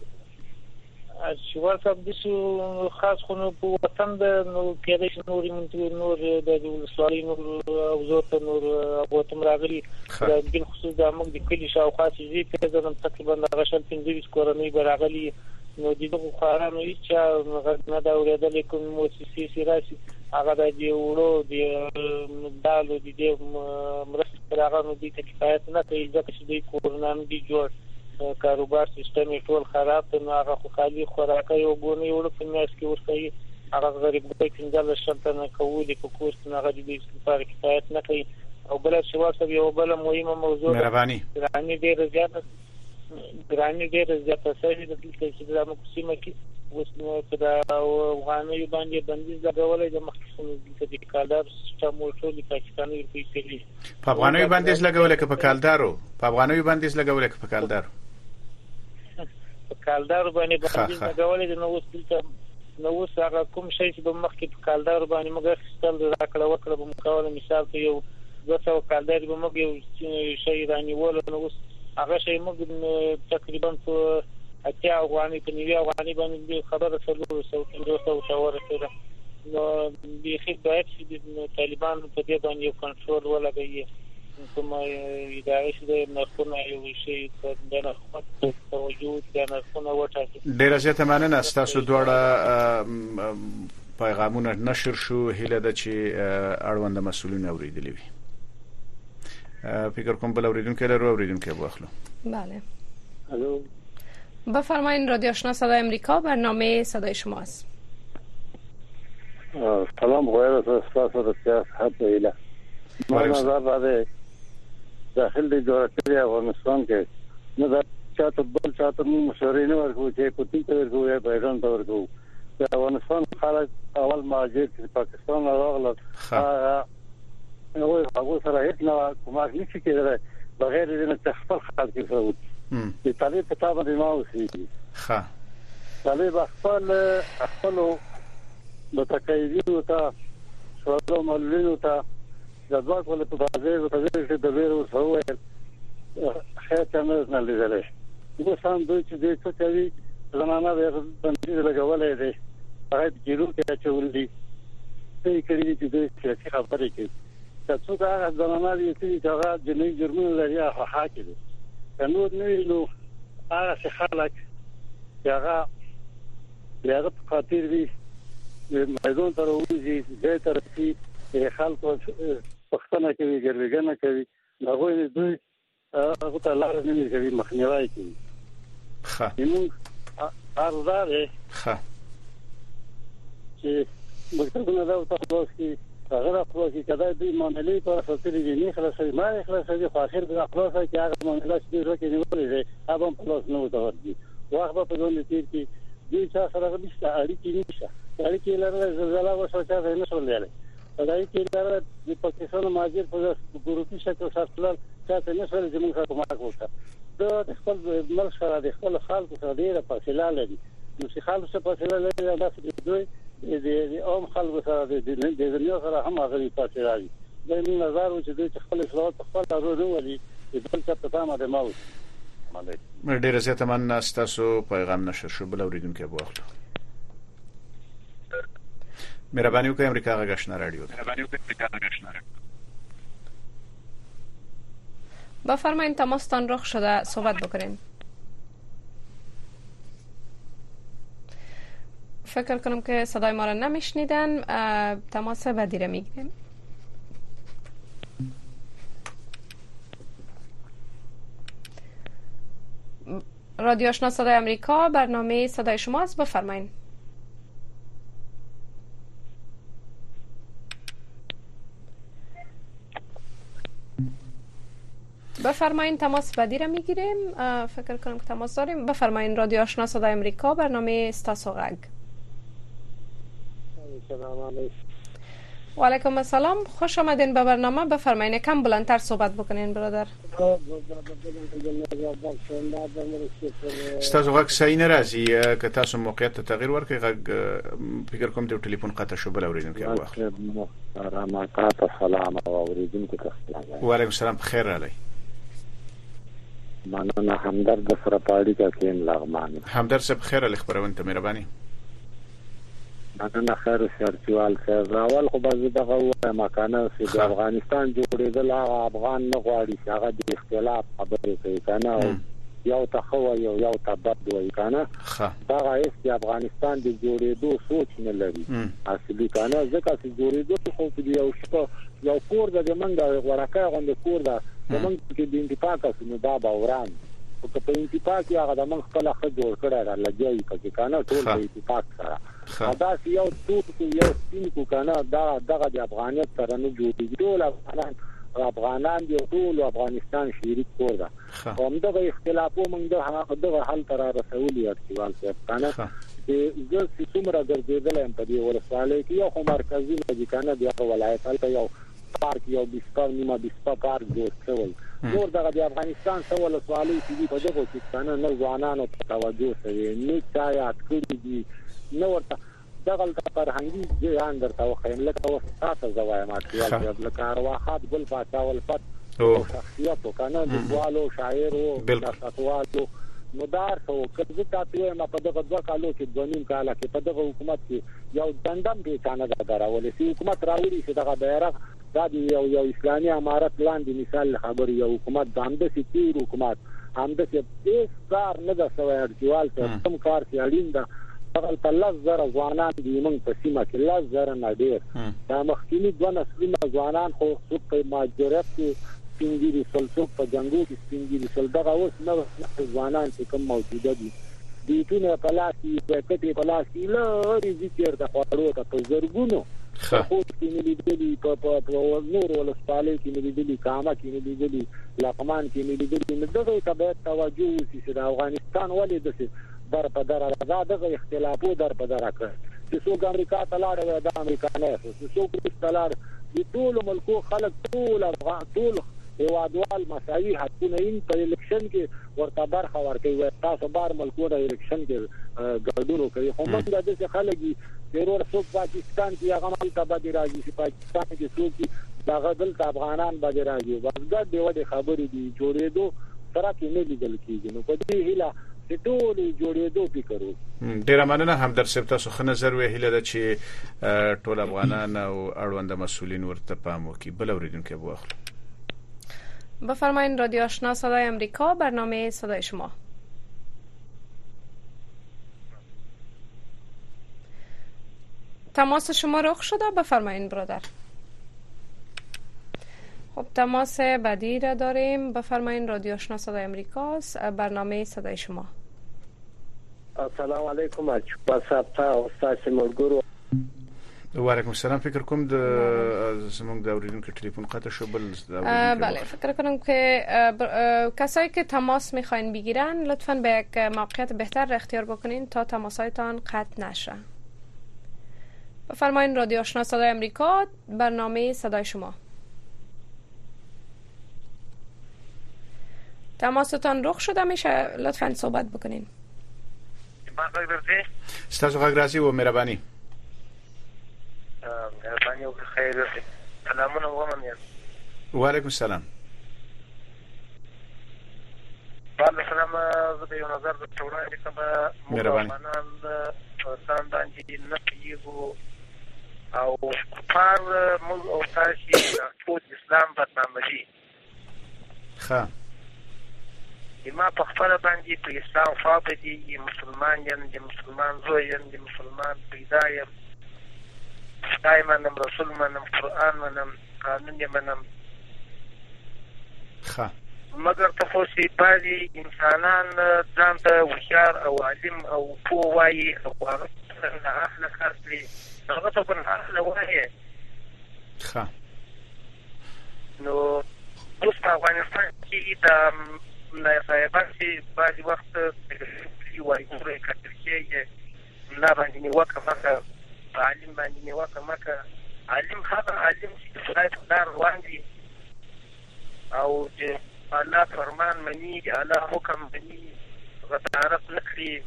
سیوال صاحب د خاص خو په وطن د نو کېدې نور د ولسوالۍ نور او زوته نور وطن راغلي. د بل خصوص د موږ د کلی شاوخوا چې دې ته د تقریبا غشل 15 کورنۍ براغلي. نو د دغه خارانو هیڅ نه دا ورېدل کوم موسسې سیراسي هغه د وړو د دالو د مرستې راغلو دي ته کفایت نه کوي ځکه چې د کورنان دي جوړ کاروبار سیستم ټول خراب. نو هغه خو خالي خوراکي او بونې وړو په میاس کې ورته هغه غریب دوی څنګه شرط نه کوي په کورس نه غوډي د لپاره کفایت نه کوي او بل څه ورته یو بل مهمه موضوع مهرباني ګرانی ډیر زیات سړي د دې چې د مقسمه کې وسنه په افغاني باندې بندیز لګولې د مخکې د کالدار سیستم او ټول پاکستاني پیسې په افغاني بندیز لګولې کې په کالدارو په افغاني بندیز لګولې کې په کالدارو باندې بندیز لګولې د نو هغه کوم شی چې د مخکې په کالدار باندې موږ خپل راکړه وکړه په مقابله مثال ته یو 200 کالدار به موږ یو شی رانیول نو هغه شی موږ تقریبا په اتیا افغاني په نیوي افغاني باندې خبره سره 200 ورسره نو د خدای چې طالبان په دې باندې کنټرول ولګي کوم ادارې چې نرخونه یو شی د نرخونو توجه د نرخونو وټاکي ډیر زیاته مننه تاسو دواړه پیغامونه نشر شو هله د چې اړوند مسؤلین اوریدلی وي فکر کوم بل اوریدونکو لرو اوریدونکو واخلو بله الو بفرمایید رادیو آشنا صدای امریکا برنامه صدای شماست سلام غویر استاد سیاست ایله من نظر داده داخل دی جغرافیای افغانستان کې نه دا چاته بل چاته مشورې نه ورکو چې پوتین ته ورکو یا بایدن ته ورکو د افغانستان خلک اول مهاجر چې پاکستان راغله هغه سره هیڅ نه کومه نشي کېدای بغیر د تخفیف خلک کې د طالب په تابع دی ما اوسېږي ښه طالب خپل د تکایدو ته شورا مولوینو ته د دوه کول په بازار ته د ویرو سوې خاطر نه لیدلې نو سم دوی چې د څه کوي زمانہ به باندې لګولې دي هغه جیرو کې چولې څه کوي چې دوی څه خبرې کوي تاسو دا زمانہ دې چې هغه د نه جرمونو لري هغه حاکي نو نو هغه خلک هغه په خاطر دي میدان تر وځي د ترتیب خلکو پښتنه کوي ګرځګنه کوي هغه دوی هغه ته لار نه کوي مخنیوي کوي ښه موږ ارزاره ښه چې مکتبونه دا تاسو کې هغه خپل کې کدا دې معاملې په اساس دي نه خلاصې ما خلاصې په اخر د خلاص کې هغه معاملات چې روکې نیولې دي هغه په خلاص نه وته ورته واخه په ځون دي چې دې څه سره غوښته اړیکې نشته اړیکې لرله زلزلہ وشوته نه شولې دا کې لرله د پاکستان ماجر په ګروپي شکل ساتل چې نه سره زموږ سره کومک وکړه د خپل ملک سره د خپل خلکو سره ډیره فاصله لري نو چې خلکو سره فاصله لري دا چې دوی د عام خلکو سره د دنیا سره هم هغه فاصله لري د نظر او چې دوی خپل اصلاحات خپل ضروري ولي د بل څه په تمه د موت ډیره زیاته مننه تاسو پیغام نشر شو بل اوریدونکو واخلو مهرباني وکړئ امریکا غږشنا رادیو بفرمایید تماستان رخ شده صحبت بکنیم فکر کنم که صدای ما را نمیشنیدن تماس بعدی را میگیریم رادیو آشنا صدای امریکا برنامه صدای شماست بفرمایید بفرمایید تماس بعدی را میگیریم فکر کنم که تماس داریم بفرمایید رادیو آشنا صدای امریکا برنامه استاسو غږ و علیکم السلام خوش آمدین به برنامه بفرمایید کم بلندتر صحبت بکنین برادر استاسو غږ صحیح نه راځي که تاسو موقعیت ته تغییر ورکړئ غږ فکر کوم د ټلیفون قطع شو بل اوریدونکو واخلئ سلام او اوریدونکو ته و علیکم السلام بخیر رالی مننه همدرد سره پاړی کا کین لغمان همدرد صاحب خیر ال خبرونه ته مهرباني مننه خیر سرچوال خیر اول خو به دغه مکانه چې افغانستان جوړېدل افغان نه غواړي هغه د اختلاف خبرې کوي کنه یو تخو یو تبد وای کنه دا هیڅ د افغانستان د جوړېدو سوچ نه لري اصلي کنه ځکه چې جوړېدو خو په یو شپه یو کور د منګه ورکه غونډه کور ده موږ کې د انتفاق اسنه دا باوران او په انتفاق هغه د موږ خپل خځه جوړ کړه را لګي په کنه ټول په انتفاق سره دا یو ټول یو سپین کو کنه دا دغه د افغانیت سره نه جوړیږي. ټول افغانان دی ټول افغانستان شریک کور ده. هم دغه اختلافو موږ دغه حل تر رسولي اړتیوال څه کنه چې زه څومره ګرځیدل هم په دې ولسوالۍ کې یو مرکزي د کنه د ولایت هلته یو پارک یو بسپار نیمه بسپار پارک جوړ شوی. نور دغه د افغانستان څو ولسوالۍ چې په دغه کې کنه نه ځوانانو ته توجه کوي نه چا یاد کړی دي نو ورته دغه فرهنګي ځان درته وخیم لکه وساته زوایم اړتیا لکه ارواحات ګل پاتاول پات شخصیت کنه د والو شاعر او د نو دار سو کله تاسو ما په دغه دوه کالو کې ځونیم کاله کې په دغه حکومت کې یو دندم به چانه دراولې چې حکومت راوړي چې دغه بیرغ دا یو اسلامي امارت لاندې مثال خبر یو حکومت باندې چې تیر حکومت همدا چې هیڅ کار نه دا سوی اړتیوال ته کوم کار چې اړین ده هغه په لاس زره ځوانان دي موږ په سیمه کې لاس زره نه ډیر دا مخکینی دوه نسلونه ځوانان خو په ماجرات کې سپینګری سلسوک په جنگو کې سپینګری سل دغه اوس نو ځوانان چې کوم موجوده دي د ټونه پلاسي په کټي پلاسي لري ذکر د خواړو ته په زرګونو خو کې نه لیدلي په نور ولسوالۍ کې نه لیدلي کامه کې نه لیدلي لقمان کې نه لیدلي نو دغه ته باید توجه وشي چې د افغانستان ولې د در په در دغه اختلافو در په در کړ چې څوک امریکا ته لاړ د امریکا نه څوک روس ته لاړ د ټول ملکو خلک ټول افغان ټول هیوادوال مساوي حقونه یې په الیکشن کې ورته برخه ورکوي. تاسو بار ملکو د الیکشن کې ګډون کوي خو موږ د څه خلګي ضرور څوک پاکستان کې هغه ملک ته باندې راځي چې پاکستان کې څوک دغه دلته افغانان باندې راځي ورګه دیو د خبرې دی جوړېدو سره کې نه لیدل کیږي. نو په دې هیله چې ټول جوړېدو فکرو ډیر مننه هم در سپتا سو خنه نظر وی هیله د چې ټول افغانان او اړوند مسؤلین ورته پام وکړي. بل اوریدونکو بواخلو. بفرمایید رادیو آشنا صدای امریکا برنامه صدای شما. تماس شما رخ شده بفرمایید برادر. خب تماس بعدی را داریم. بفرمایید رادیو آشنا صدای امریکا برنامه صدای شما. السلام علیکم با ثبتا استاد ملګرو. وعلیکم السلام. فکر کوم د زموږ د اوریدونکو ټلیفون قطع شو. بله فکر کنم که کسایی که تماس میخواین بگیرن لطفاً به یک موقعیت بهتر اختیار بکنین تا تماسایتان قطع نشه. بفرمایید رادیو آشنا صدای امریکا برنامه صدای شما. تماستان رخ شده میشه لطفاً صحبت بکنین. ستاسو غږ راځي و مهرباني. مهرباني او خیر سلامونه ومنه. وعلیکم السلام. بله سلام. زه د یو نظر د وړاندې کوم مهرباني افغانان باندې نه کیږو او کفار موږ او تاسو ټول اسلام بدنامي ښه ما په خپل باندې په اسلام فاطمه دي مسلمان یم د مسلمان زوی یم د مسلمان پیدا یم خدای منم رسول منم قرآن منم قانون منم ښه مګر تاسو باندې انسانان ځان ته هوښیار او عالم او پوه وایي او هغه نه اهل خاصلي هغه ته په اهل وایي. ښه نو اوس په افغانستان کې د صاحبان چې بعضې وخت وایي ګورئ کتل کېږي ملا باندې نیوکه مه په عالم باندې نیوکه مه کړه. عالم هغه عالم چې د خدای په لار روان دي او چې الله فرمان مني د الله حکم مني غدارت نه کړي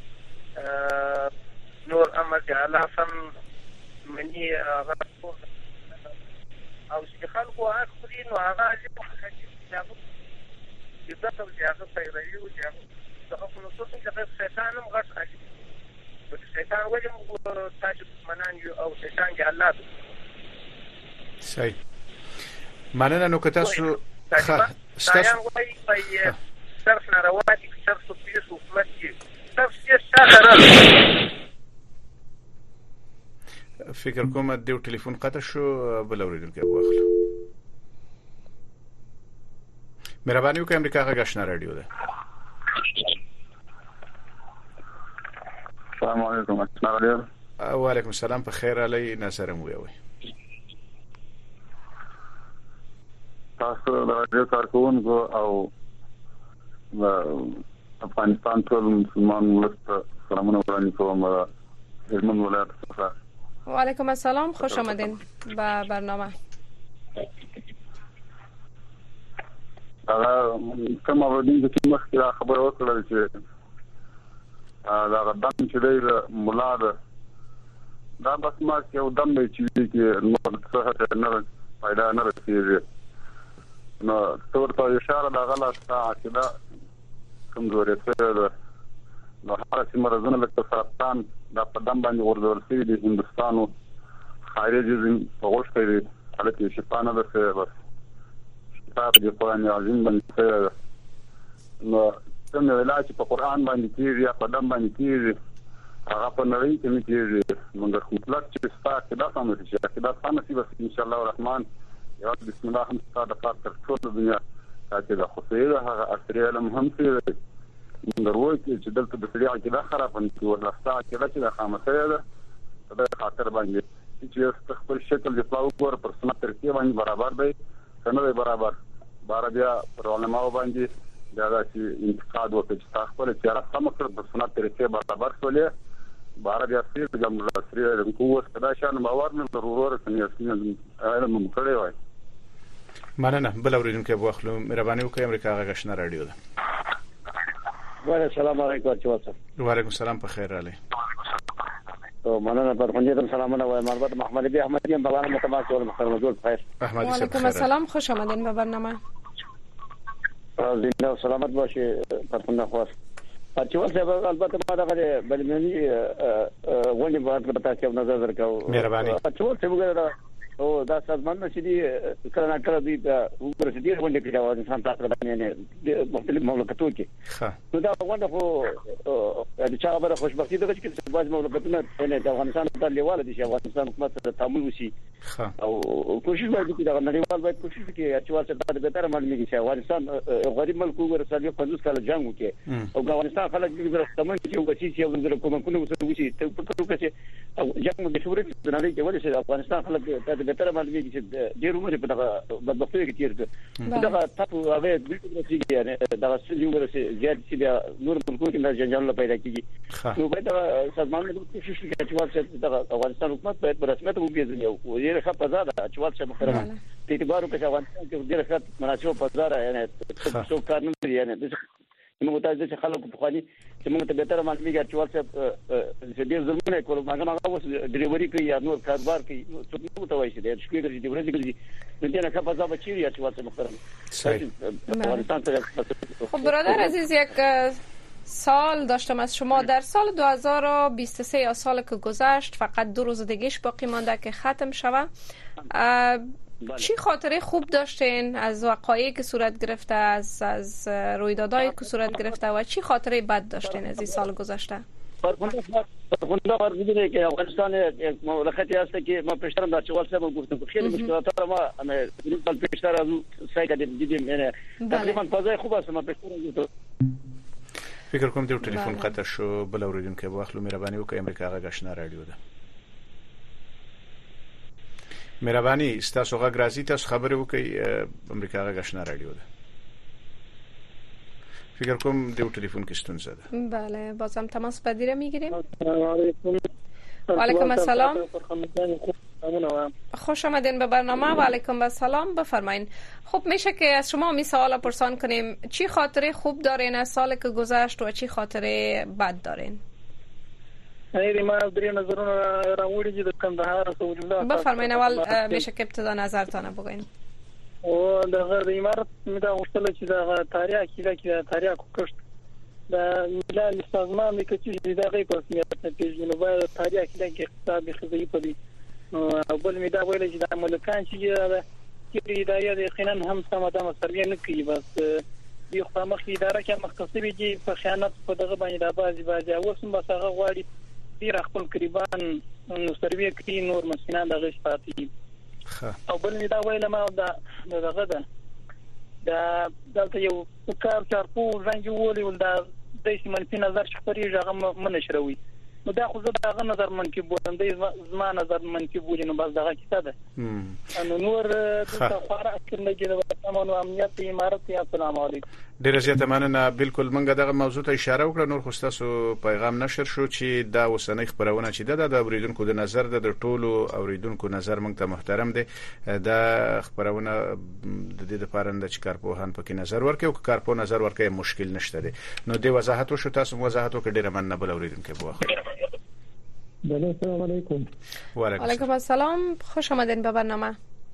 نور امر د الله سم مني هغه او چې خلکو حق خوري نو هغه عالم عزت او چې هغه پیروي او چې هغه په نصوص کې د شیطان هم غټ عالم شیطان ولې موږ تاسو منان یو او شیطان کې الله صحیح مننه. نو که تاسو شایان وایي په صرف ناروا دي په صرف سپیس حکومت کې صرف سیاست فکر کوم د ټلیفون قطع شو. بل اوریدونکو واخلو. مهرباني وکړئ امریکا غږ آشنا رادیو ده. السلام علیکم. آشنا رادیو. وعلیکم السلام، په خیر علي ناصر مو وي. تاسو د راډیو کارکونکو او افغانستان ټول مسلمان ولست سلامونه وړاندې کوم. هلمند ولایت څخه. وعلیکم السلام، خوش آمدین به برنامه. کوم اوردین چې مخکې خبره وکړه چې دا غدان چې دی مولا ده دا بس ما چې یو دم دی چې نور څه نه پیدا نه رسېږي. نو ورته اشاره دا غلط عقیده کمزورې شوې ده. نو هغه چې مرزونه لکه سرطان دا په دم باندې ورزول شوي دي هندوستان او خارجي په غوښتې دي هلته شفا نه ده. بس شفا د قرآن عظیم باندې شوې ده. نو کوم علاج په قرآن باندې کېږي یا په دم باندې کېږي هغه په نړۍ کې نه کېږي. موږ مطلق چې ستا عقیده سمه شي، عقیده سمه شي، بس انشاءالله الرحمن یا بسم الله هم ستا د کار تر ټولو دنیا عقیده خو صحیح ده. هغه عصري علم هم صحیح دی. موږ وایو چې دلته د سړي عقیده خرابه نه کړي، ولا ستا عقیده چې د خامخا ده په دې خاطر باندې چې خپل شکل د پلاو پر سنت طریقې باندې برابر دی څنګه دی برابر بار بیا پر علماء باندې دا چې انتقاد وکړي چې تاسو خپل چیرې سم کړ په سنت طریقې برابر شولې بار بیا سیر د جمهور سره د قوت کدا شان باور نه ضرورت نه علم مکړی وای. مننه. بل اوریدونکو په وخت مهرباني وکړئ. امریکا غږشنه رادیو ده. السلام علیکم. وعلیکم السلام، په خیر علي. مننه. پر خوندې سلامونه وایم. مربوط محمد بي احمدی هم بلانه متماسک او محترم حضور بخیر. وعلیکم السلام، خوش آمدین به برنامه. زنده و سلامت باشه. پر خوند خواست اچوال صاحب البته ما دغه بلمنی غونډه باندې په تاسو نظر درکاو. مهرباني. اچوال صاحب وګوره او دا سازمان چې دی کله نه کله دی وګوره چې دی غونډه کې دا انسان تاسو باندې مختلف مملکتونو کې نو دا غونډه خو د چا خبره خوشبختی ده چې بعض مملکتونه د افغانستان په لیواله دي چې افغانستان حکومت سره تعامل وشي او کوشش باید وکړي دا نړیوال باید کوشش وکړي چې اچوال سره د بهتر معلومه شي. افغانستان غریب ملک وګوره چې 50 کال جنگ وکړي او افغانستان خلک دغه تمام چې یو غشي چې یو کومه وسه وشي ته په توګه چې جنگ د خبرې د نړۍ کې ولې چې افغانستان خلک ته بهتر معلومه چې ډېر عمر په دغه بدبختۍ کې تیر کړ دغه تاسو هغه د دې یعنی دا څه یو ورسې زیات چې نور ملکونو کې نه جنجال پیدا کیږي. نو باید سازمان د کوشش وکړي چې دغه افغانستان حکومت باید په رسمیت وګوري او یې ښه پزا ده چې څه محترم په اعتبار وکړي افغانستان کې ډېر ښه مناسب پزا ده یعنی څو کار نه لري یعنی موږ ته چې خلکو په خواني چې موږ ته به تر معلومي ګرځول چې ډېر ظلمونه کول ماګه اوس ډریوري کوي یا نور کاروبار کوي څه ته وایي چې شپږ ورځې د ورځې ګرځي نو دې نه خپل ځای بچي یا چې محترم خب برادر عزیز یک سال داشتم از شما. در سال 2023 یا سال که گذشت فقط 2 روز دیگهش باقی مانده که ختم شود. چی خاطره خوب داشتین از وقایعی که صورت گرفته از رویدادهایی که صورت گرفته و چی خاطره بد داشتین از این سال گذشته؟ خونده می‌دونید که افغانستان یک مملکتی است که ما پیشتر در چوال سه گفتم خیلی مشکلات ما سال پیشتر از سعی کردیم دیدیم یعنی تقریبا فضای خوب است ما پیشتر گفتم. فکر کوم د ټلیفون قطع شو. بل اوریدونکو په وخت مهرباني وکړئ. امریکا غږشنه رادیو ده. مهرباني ستاسو غږ راځي، تاسو خبرې وکړئ. امریکا غږشنه رادیو ده. فکر کوم د ټلیفون کې ستونزه ده. بله بازم تماس پذیره میگیریم. وعلیکم السلام. خوش آمدین به برنامه. و علیکم السلام. بفرمایید. خب میشه که از شما می سوال پرسان کنیم چی خاطره خوب دارین از سال که گذشت و چی خاطره بد دارین؟ ما درې نظرونه راوړي چې د کندهار سوجوده بفرمایید. اول میشه که ابتدا نظرتان بگین. او دغه د امارت مې دا غوښتل چې دا تاریخ کې تاریخ کوښت دا ملل سازمان د کچې دغه په رسمیت نه پیژني باید تاریخ کې اقتصادي خزي په دي او بل مې دا ویل چې د ملکان چې ادارې د یقینا هم سماده مسرګي نه کوي بس یو خامخ اداره کې مختصبي چې په خیانت په دغه باندې د بازي اوسم بس هغه غواړي ډیر خپل قریبان نو سروي کوي نور مسکینان دغه شپاتي او بل مې دا ویل ما دغه دا دلته یو کار چارپو رنګ ولې ول دا د منفي نظر شپري هغه منشروي نو دا خو زه دغه نظر منفي بولم دی زما نظر منفي بولي نو بس دغه کیسه ده نو نور د خورا اکثر نه کېږي امن او امنیت امارت یا السلام علیکم ډیره زیاته مننه. بالکل منګه دغه موضوع ته اشاره وکړه. نور خو تاسو پیغام نشر شو چې دا وسنۍ خبرونه چې د اوریدونکو د نظر د ټولو اوریدونکو نظر موږ ته محترم دي. دا خبرونه د دې لپاره چې کارپوهان پکې نظر ورکړي او کارپوه نظر ورکړي مشکل نشته دي. نو د وضاحت شو تاسو وضاحت وکړئ. ډیره مننه بل اوریدونکو بوخه. السلام علیکم. وعلیکم السلام. خوش آمدین به برنامه.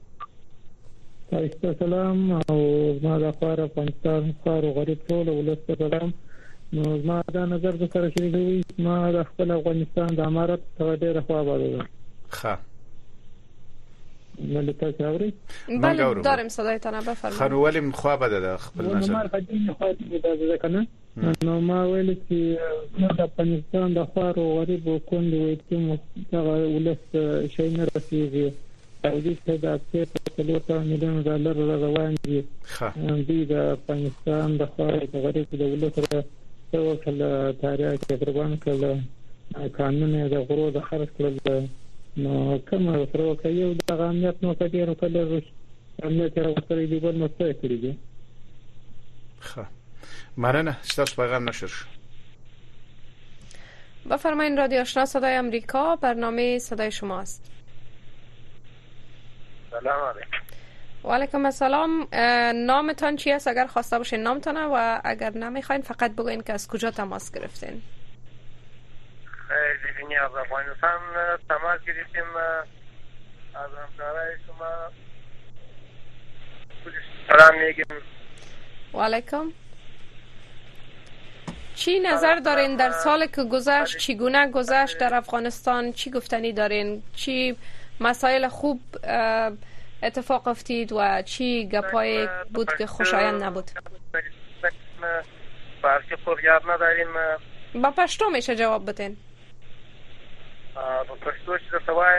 سلام او زما د خبر افغانستان خار او غریب ټول ولست سلام. نو زما دا نظر د سره شریکوي ما د خپل افغانستان د امارت څخه ډیره خوا بده. ښه. ملته چاوري؟ بله دارم صدایتان بفرمایید. خانو ولی خوا بده د خپل نظر. ما قدیم خوا دې کنه. نو ما ویل چې د افغانستان د خار او غریب او کند وایي چې دا ولست شي نه رسیږي. او دې څه د $3 میلیون روان دي. د افغانستان د خارج غریب د ولایت سره څو کله تاریخ تقریبا کله قانون د غرو د خرج کړل. نو کومه سره کوي د امنیت نو کډیر کله امنیت راوستل دي بل مسته کړی دي. ښه مننه. ستاسو پیغام نشر شو. بفرمایید. رادیو آشنا صدای آمریکا، برنامه صدای شماست. سلام علیکم. و علیکم السلام. نامتان چی است اگر خواسته باشین نامتان و اگر نمیخواین فقط بگوین که از کجا تماس گرفتین. خیلی از افغانستان تماس گرفتیم. از همکارای شما سلام میگیم. و علیکم. چی نظر دارین در سال که گذشت؟ چگونه گذشت در افغانستان؟ چی گفتنی دارین؟ چی مسائل خوب اتفاق افتید و چی گپای بود که خوشایند نبود؟ فارسی خوب یاد نداریم. با پشتو میشه جواب بدین. با پشتو چې سوایم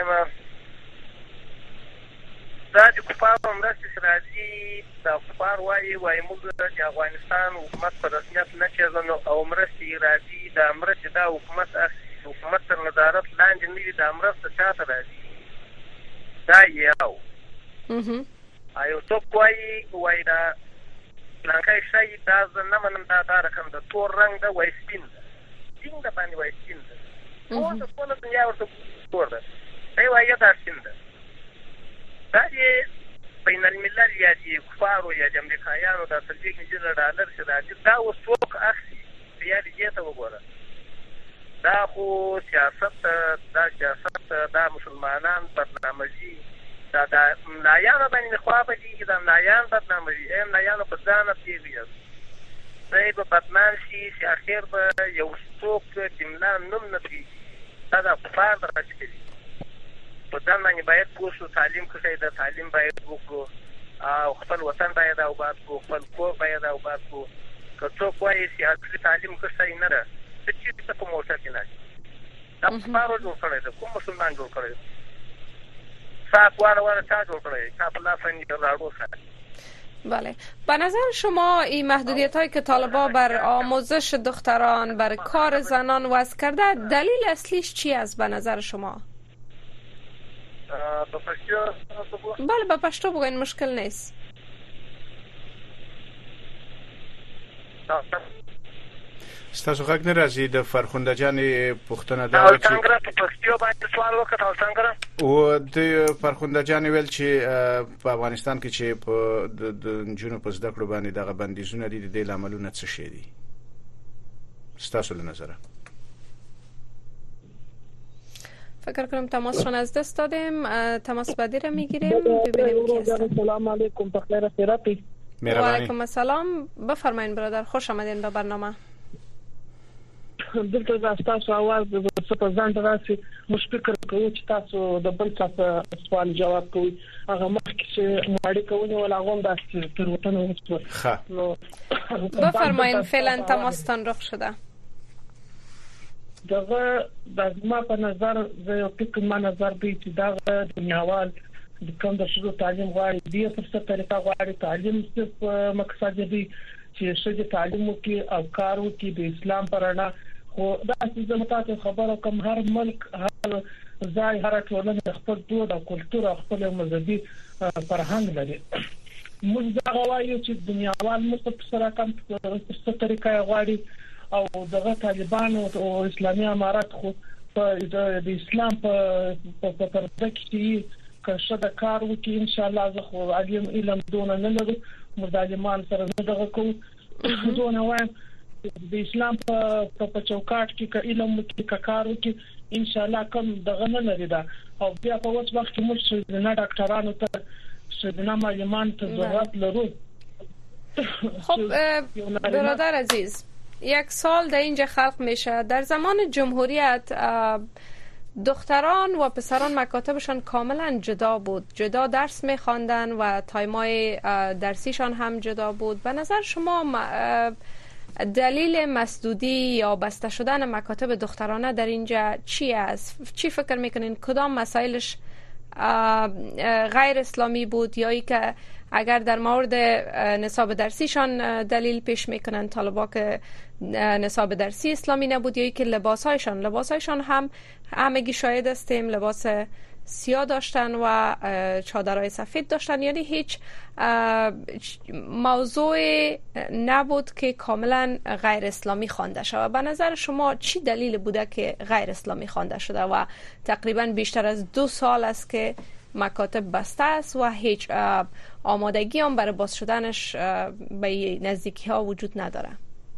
دا د کفارو مرستې راځي. دا کفار وایي موږ د افغانستان حکومت په رسمیت نه چېږو او مرستې راځي. دا مرستې دا حکومت تر نظارت لاندې نه وي. دا مرسته چا ته راځي؟ دا یو. یو څوک وایي دا پلانکی شی دا زه نه منم. دا رقم د تور رنګ ده وایي سپین ده. سپین ده باندې وایي سپین ده. ټوله دنیا ورته تور ده. دی وایي دا سپین ده. دا چې بین الملل یا د کفارو یا د امریکایانو دا $30 میلیونه چې راځي دا اوس څوک اخلي؟ یا دې ته وګوره. دا خو سیاست دا مسلمانان بدنامجي دا ملایانو باندې خوا بدېږي. دا ملایان بدنامجي. ملایانو په ځانه پوهېږي. دی به بدنام شي چې اخر به یو څوک د ملا نوم نه پوهېږي. دا د کفار دغه څه کوي. په ځان باندې باید پوه شو. تعلیم کښی د تعلیم باید وکړو او خپل وطن باید آباد کړو. خپل کور باید آباد کړو. که څوک وایي چې اصلي تعلیم کښی نه ده ته چېرته په موټر کې ناست دا کفارو جوړ کړی ده. کوم مسلمان جوړ کړی ده؟ ساعت واره چا جوړ کړی ده؟ چا په لاس باندې راډو ساتي. بله. به نظر شما این محدودیت هایی که طالبان بر آموزش دختران بر کار زنان وضع کرده دلیل اصلیش چی است به نظر شما؟ بله به پشتو بگوین مشکل نیست. ستاسو غږ نه راځي. د فرخنده جانې پوښتنه دا چې څنګه په پښتو باندې سوال وکړ څنګه او د فرخنده جانې ویل چې په افغانستان کې چې په د جنوب په زده کړو باندې دغه بندیزونه دي د عملونه څه شي دي ستاسو له نظره؟ فکر کنم تماسشون از دست دادیم. تماس بعدی را میگیریم ببینیم کی هستن. سلام علیکم. بخیر خیراتی. و علیکم السلام. بفرمایید برادر. خوش آمدین به برنامه. دلته دا تاسو आवाज د څه ځان دراسي مو فکر کوي چې تاسو د بل څه سوال جواب کوي. هغه مخکې چې ماړی کوي ولا غون د تروتنه وڅ. بفرمایید فعلا تماستان رخ شده. دغه د ما په نظر زه یو فکر ما نظر دی چې دا دنیاوال د کوم د شروع تعلیم غواړي دی په څه طریقه غواړي تعلیم څه مقصد دی چې شوجه تعلیم کې او کارو کې د اسلام پرانا خو دا چې زموږ خبره کوم هر ملک هر ځای هر ټولنه خپل دود او کلتور او خپل مذهبي فرهنګ لري. موږ دا غواړو چې دنیاوال موږ په سره کوم څه طریقه غواړي او دغه طالبان او اسلامي امارات خو د اسلام په پرده کې کښه د کار وکي ان شاء الله زه خو علم دونه نه لرم مظالمان سره نه دغه کوم دونه وایم د اسلام په چوکاټ کې علم کې کار وکي ان شاء الله کوم دغه نه لري دا او بیا په وخت وخت کې موږ نه ډاکټرانو ته شدنا معلمان ته ضرورت لرو. خب برادر عزیز یک سال در اینجا خلق میشه در زمان جمهوریت دختران و پسران مکاتبشان کاملا جدا بود، جدا درس میخواندن و تایمای درسیشان هم جدا بود. به نظر شما دلیل مسدودی یا بسته شدن مکاتب دخترانه در اینجا چی است؟ چی فکر میکنین کدام مسائلش غیر اسلامی بود یا ای که اگر در مورد نصاب درسیشان دلیل پیش میکنن طالبا که نصاب درسی اسلامی نبود یا ای که لباسایشان هم همگی شاهد هستیم لباس سیاه داشتن و چادرهای سفید داشتن، یعنی هیچ موضوع نبود که کاملا غیر اسلامی خوانده شده. به نظر شما چی دلیل بوده که غیر اسلامی خوانده شده و تقریبا بیشتر از 2 سال است که مکاتب بسته است و هیچ آمادگی هم برای باز شدنش به نزدیکی ها وجود نداره؟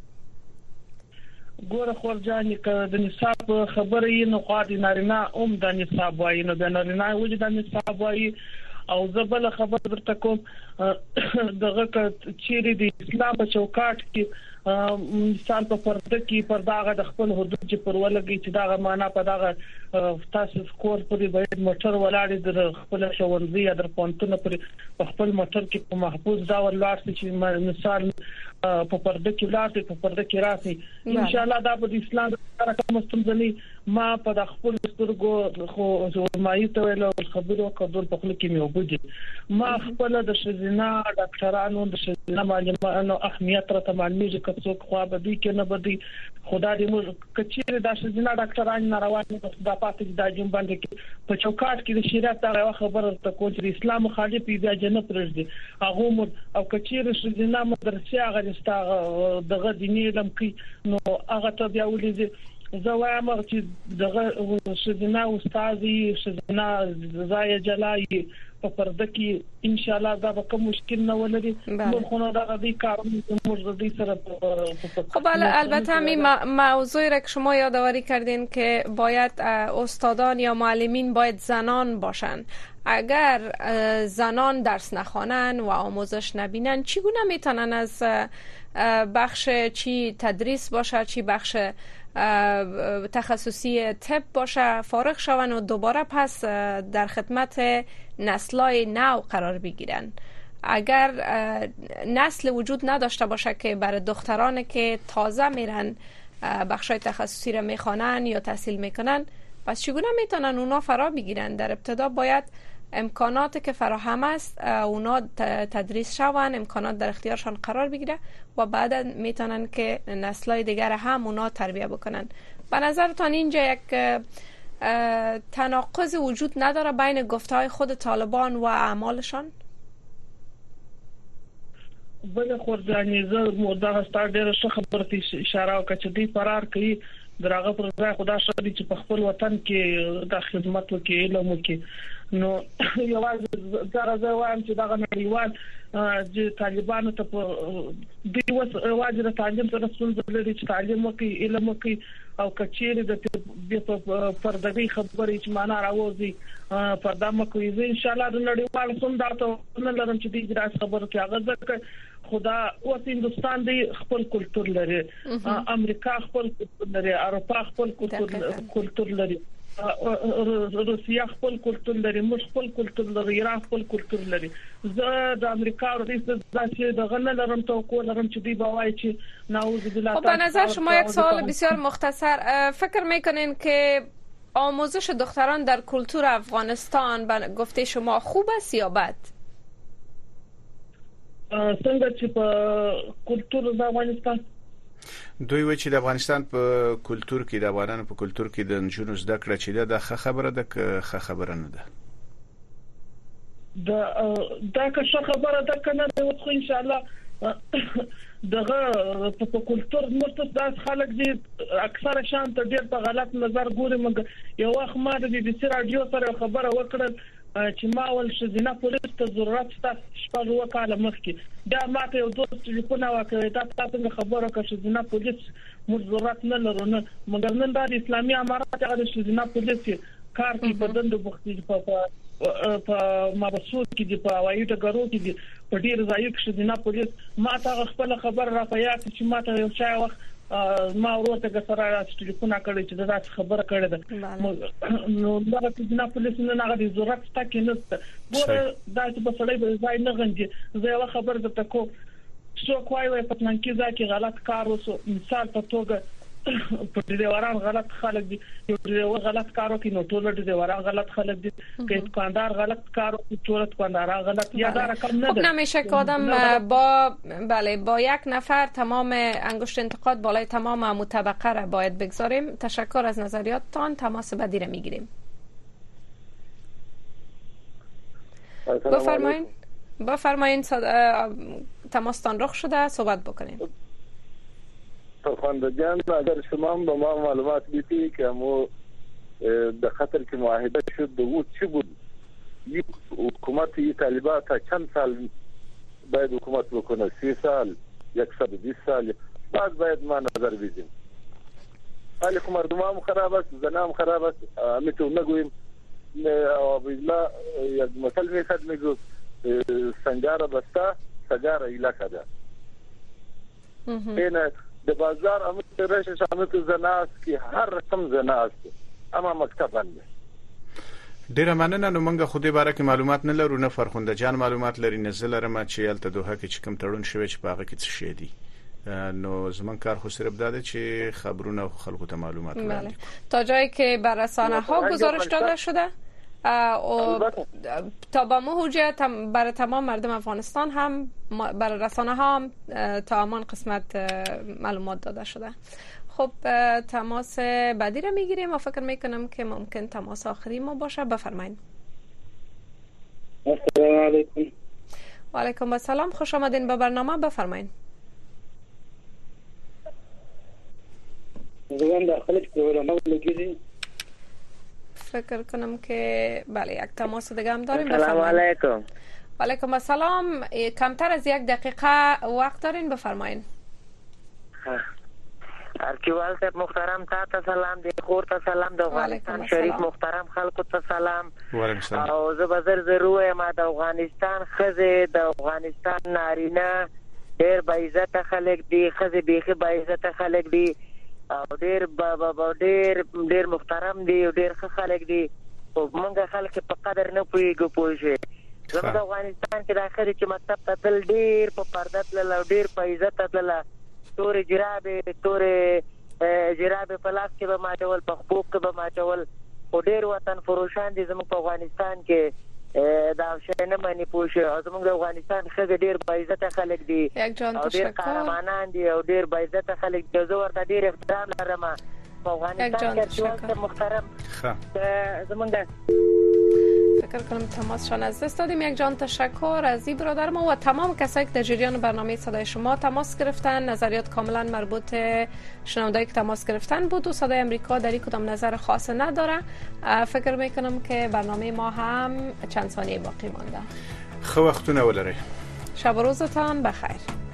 ګوره خورجانې که د نصاب خبره یې نو خوا د نارینه هم د نصاب وایي نو د نارینه ولې د نصاب وایي او زه بله خبره درته کوم دغه که چیرې د اسلام په چوکاټ کې مثال په پرده کې پرده هغه د خپل حدود چې پر ولګي چې دغه معنا په دغه تاسو کور پرې باید موټر ولاړې د خپل ښوونځي یا د پونتونه پر خپل موټر کې په محفوظ ډول لاړ چې مثال په پرده کې لاړ په پرده کې راسي ان شاء الله دا په اسلام سره کوم ستونزې ما په خپل سترګو خو زمایي ته ویل خبرو کډول په خپل کې مې وبدي ما خپل د شزینا ډاکټرانو د شزینا معلوماتو اهمیت راته معلومه چې څوک خو به دي کې نه بدي خدا دې موږ کچېره د شزینا ډاکټرانو ناروا نه د پاتې د جون باندې په چوکاټ کې د شریعت هغه خبره ته کوم چې اسلام مخالف دی جنت پرځي هغه او کچېره شزینا مدرسې هغه دغه دیني علم کې نو هغه ته بیا ولې زه وایم چې دغه شزینا استادي شزینا زای جلای په پرده کې ان شاء الله دا به کوم مشکل نه ولري موږ خو نه دا دې کارونه موږ دې سره خب البته همین موضوعی را که شما یادآوری کردین که باید استادان یا معلمین باید زنان باشن. اگر زنان درس نخوانن و آموزش نبینن چگونه میتونن از بخش چی تدریس باشه چی بخش تخصصی طب باشه فارغ شون و دوباره پس در خدمت نسل‌های نو قرار بگیرن؟ اگر نسل وجود نداشته باشه که برای دختران که تازه میرن بخشای تخصصی را میخوانن یا تحصیل میکنن پس چگونه میتونن اونا فرا بگیرن؟ در ابتدا باید امکاناتی که فراهم است اونا تدریس شون، امکانات در اختیارشان قرار بگیره و بعد میتونن که نسل‌های دیگر هم اونا تربیت بکنن. به نظرتان اینجا یک تناقض وجود نداره بین گفته‌های خود طالبان و اعمالشان؟ بله خورجانې زه مودا ستاره ډېر ښه خبره اشاره وکړه چې دوی فرار کوي درغه پر ځای خدا شری چې په خپل وطن کې د خدمت وکړي علم وکړي نو یوازې زه وایم چې دغه نړیوال چې طالبانو ته دوی واجب تعلیم سره څنګه لري چې تعلیم وکړي علم وکړي او کچېره د پردګي خبرې چې معنا راوځي پردا مکوې ان شاء الله د نړیوال سم داته نه لرم چې دې راس خبره کې هغه ځکه خدا اوس هندستان دی خپل کلتور لري امریکا خپل کلتور لري اروپا خپل کلتور لري روسیا خپل کلتور لري موږ خپل کلتور لري ایران خپل کلتور لري زه د امریکا رئیس داسې دغه نه لرم توقع لرم چې دی باوای چې نعوذ بالله. خب به نظر شما یک سوال بسیار مختصر فکر میکنین که آموزش دختران در کلتور افغانستان به گفته شما خوب است یا بد؟ څنګه چې په کلتور د افغانستان دوی وایي چې د افغانستان په کلچر کې د افغانانو په کلچر کې د نجونو زده کړه چې دا ښه خبره ده که ښه خبره نه ده؟ دا که ښه خبره ده کنه نو خو ان شاء الله دغه په کلچر مرتبط داس خلک دي اکثره شان ته ډیر په غلط نظر ګوري. مګر یو وخت ما د بي بي سي رادیو سره خبره وکړه چې ما ول شزینه پولیس ته ضرورت شته شپږ وکاله مخکې دا ماته یو دوست ټلیفون وکړ دا تاسو خبره وکړه شزینه پولیس موږ ضرورت نه لرو نه. مګر نن د اسلامي امارات هغه شزینه پولیس کار کوي په دند بوختي په مابسوط کې دی په وایي ټګرو کې دی په ډیر ځای کې شزینه پولیس ما ته خپل خبر را پيات چې ما ته یو شای وخت ما ورته سره ټلیفون کړی چې دا خبره کړې ده نو دا شزینه پولیس نه هغه ضرورت تا کې نشته ګوره دا چې په سړی به ځای نه غنځي زه یو خبر درته کوم څو کوی په پلان کې ځکه غلط کار وسو مثال په توګه په دې وران غلط خلک دي یو غلط کارو کې نو ټول دې وران غلط خلک دي که دکاندار غلط کارو کې ټول دکاندار غلط یا دا رقم نه ده. نمیشه که آدم با یک نفر تمام انگشت انتقاد بالای تمام مطبقه را باید بگذاریم. تشکر از نظریاتتان. تماس بعدی را میگیریم. بفرمایید تماستان رخ شده صحبت بکنید. خانده جان اگر شما به ما معلومات بدید که ما در خطر که معاهده شد بود چی بود؟ یک حکومت طالبان تا چند سال باید حکومت بکنه؟ 30 سال 120 سال بعد باید ما نظر بدیم. حالی که مردم هم خراب است زنان هم خراب است میتونم نگویم بالله یک مثل میخواد میگو سنگار بسته سگار ایلکه ده اینه د بازار امت رشش امت زناس کی هر رقم زناس اما مکتب باندې ډیره مننه. نو موږ خو دې باره کې معلومات نه لرو نه فرخنده جان معلومات لري نه زلرم چې الته دوه کې کوم تړون شوی چې پاغه کې څه شي دي نو زمون کار خو صرف داده چې خبرونه خلکو ته معلومات ورکړي تا جایی که بر رسانه ها گزارش داده شده تا با حجت برای تمام مردم افغانستان هم برای رسانه ها هم تا همان قسمت معلومات داده شده. خب تماس بعدی را میگیریم و فکر میکنم که ممکن تماس آخری ما باشه. بفرمایید. السلام علیکم. و علیکم السلام. خوش آمدین به برنامه. بفرمایید. زبان داخلش پروگرام بگیریم. فکر کنم که بله یک تماس دیگه هم داریم. سلام علیکم. و علیکم السلام. کمتر از 1 دقیقه وقت دارین. بفرمایید. ارکیوال صاحب محترم تا سلام دی خور تا سلام د افغانستان شریف محترم خلکو ته سلام او زه بازار ضروري ما د افغانستان خزه د افغانستان نارینه ډېر با عزت خلک دي خزه بیخي با عزت خلک دي او ډېر محترم دي او ډېر خلک دي او موږ خلک په قدر نه پوهیږو زموږ افغانستان کې د اخر چې مکتب ته تل ډېر په پرده تلل ډېر په عزت تلل تور جرابه په لاس کې به ماچول په خپوک کې به ماچول او ډېر وطن فروشان دي زموږ په افغانستان کې دا شی نه مانی پوښ او زموږ د افغانستان خلک ډېر با عزت خلک دي او ډېر قهرمانان دي او ډېر با عزت خلک دي زه ورته ډېر احترام لرم په افغانستان کې چې محترم زموږ فکر کنم تماسشان از دست دادیم. یک جان تشکر از این برادر ما و تمام کسایی که در جریان برنامه صدای شما تماس گرفتن. نظریات کاملا مربوط شنوندهایی که تماس گرفتن بود و صدای امریکا در این کدام نظر خاص نداره. فکر میکنم که برنامه ما هم چند ثانیه باقی مانده. خو وختونه ولري. شب و روزتان بخیر.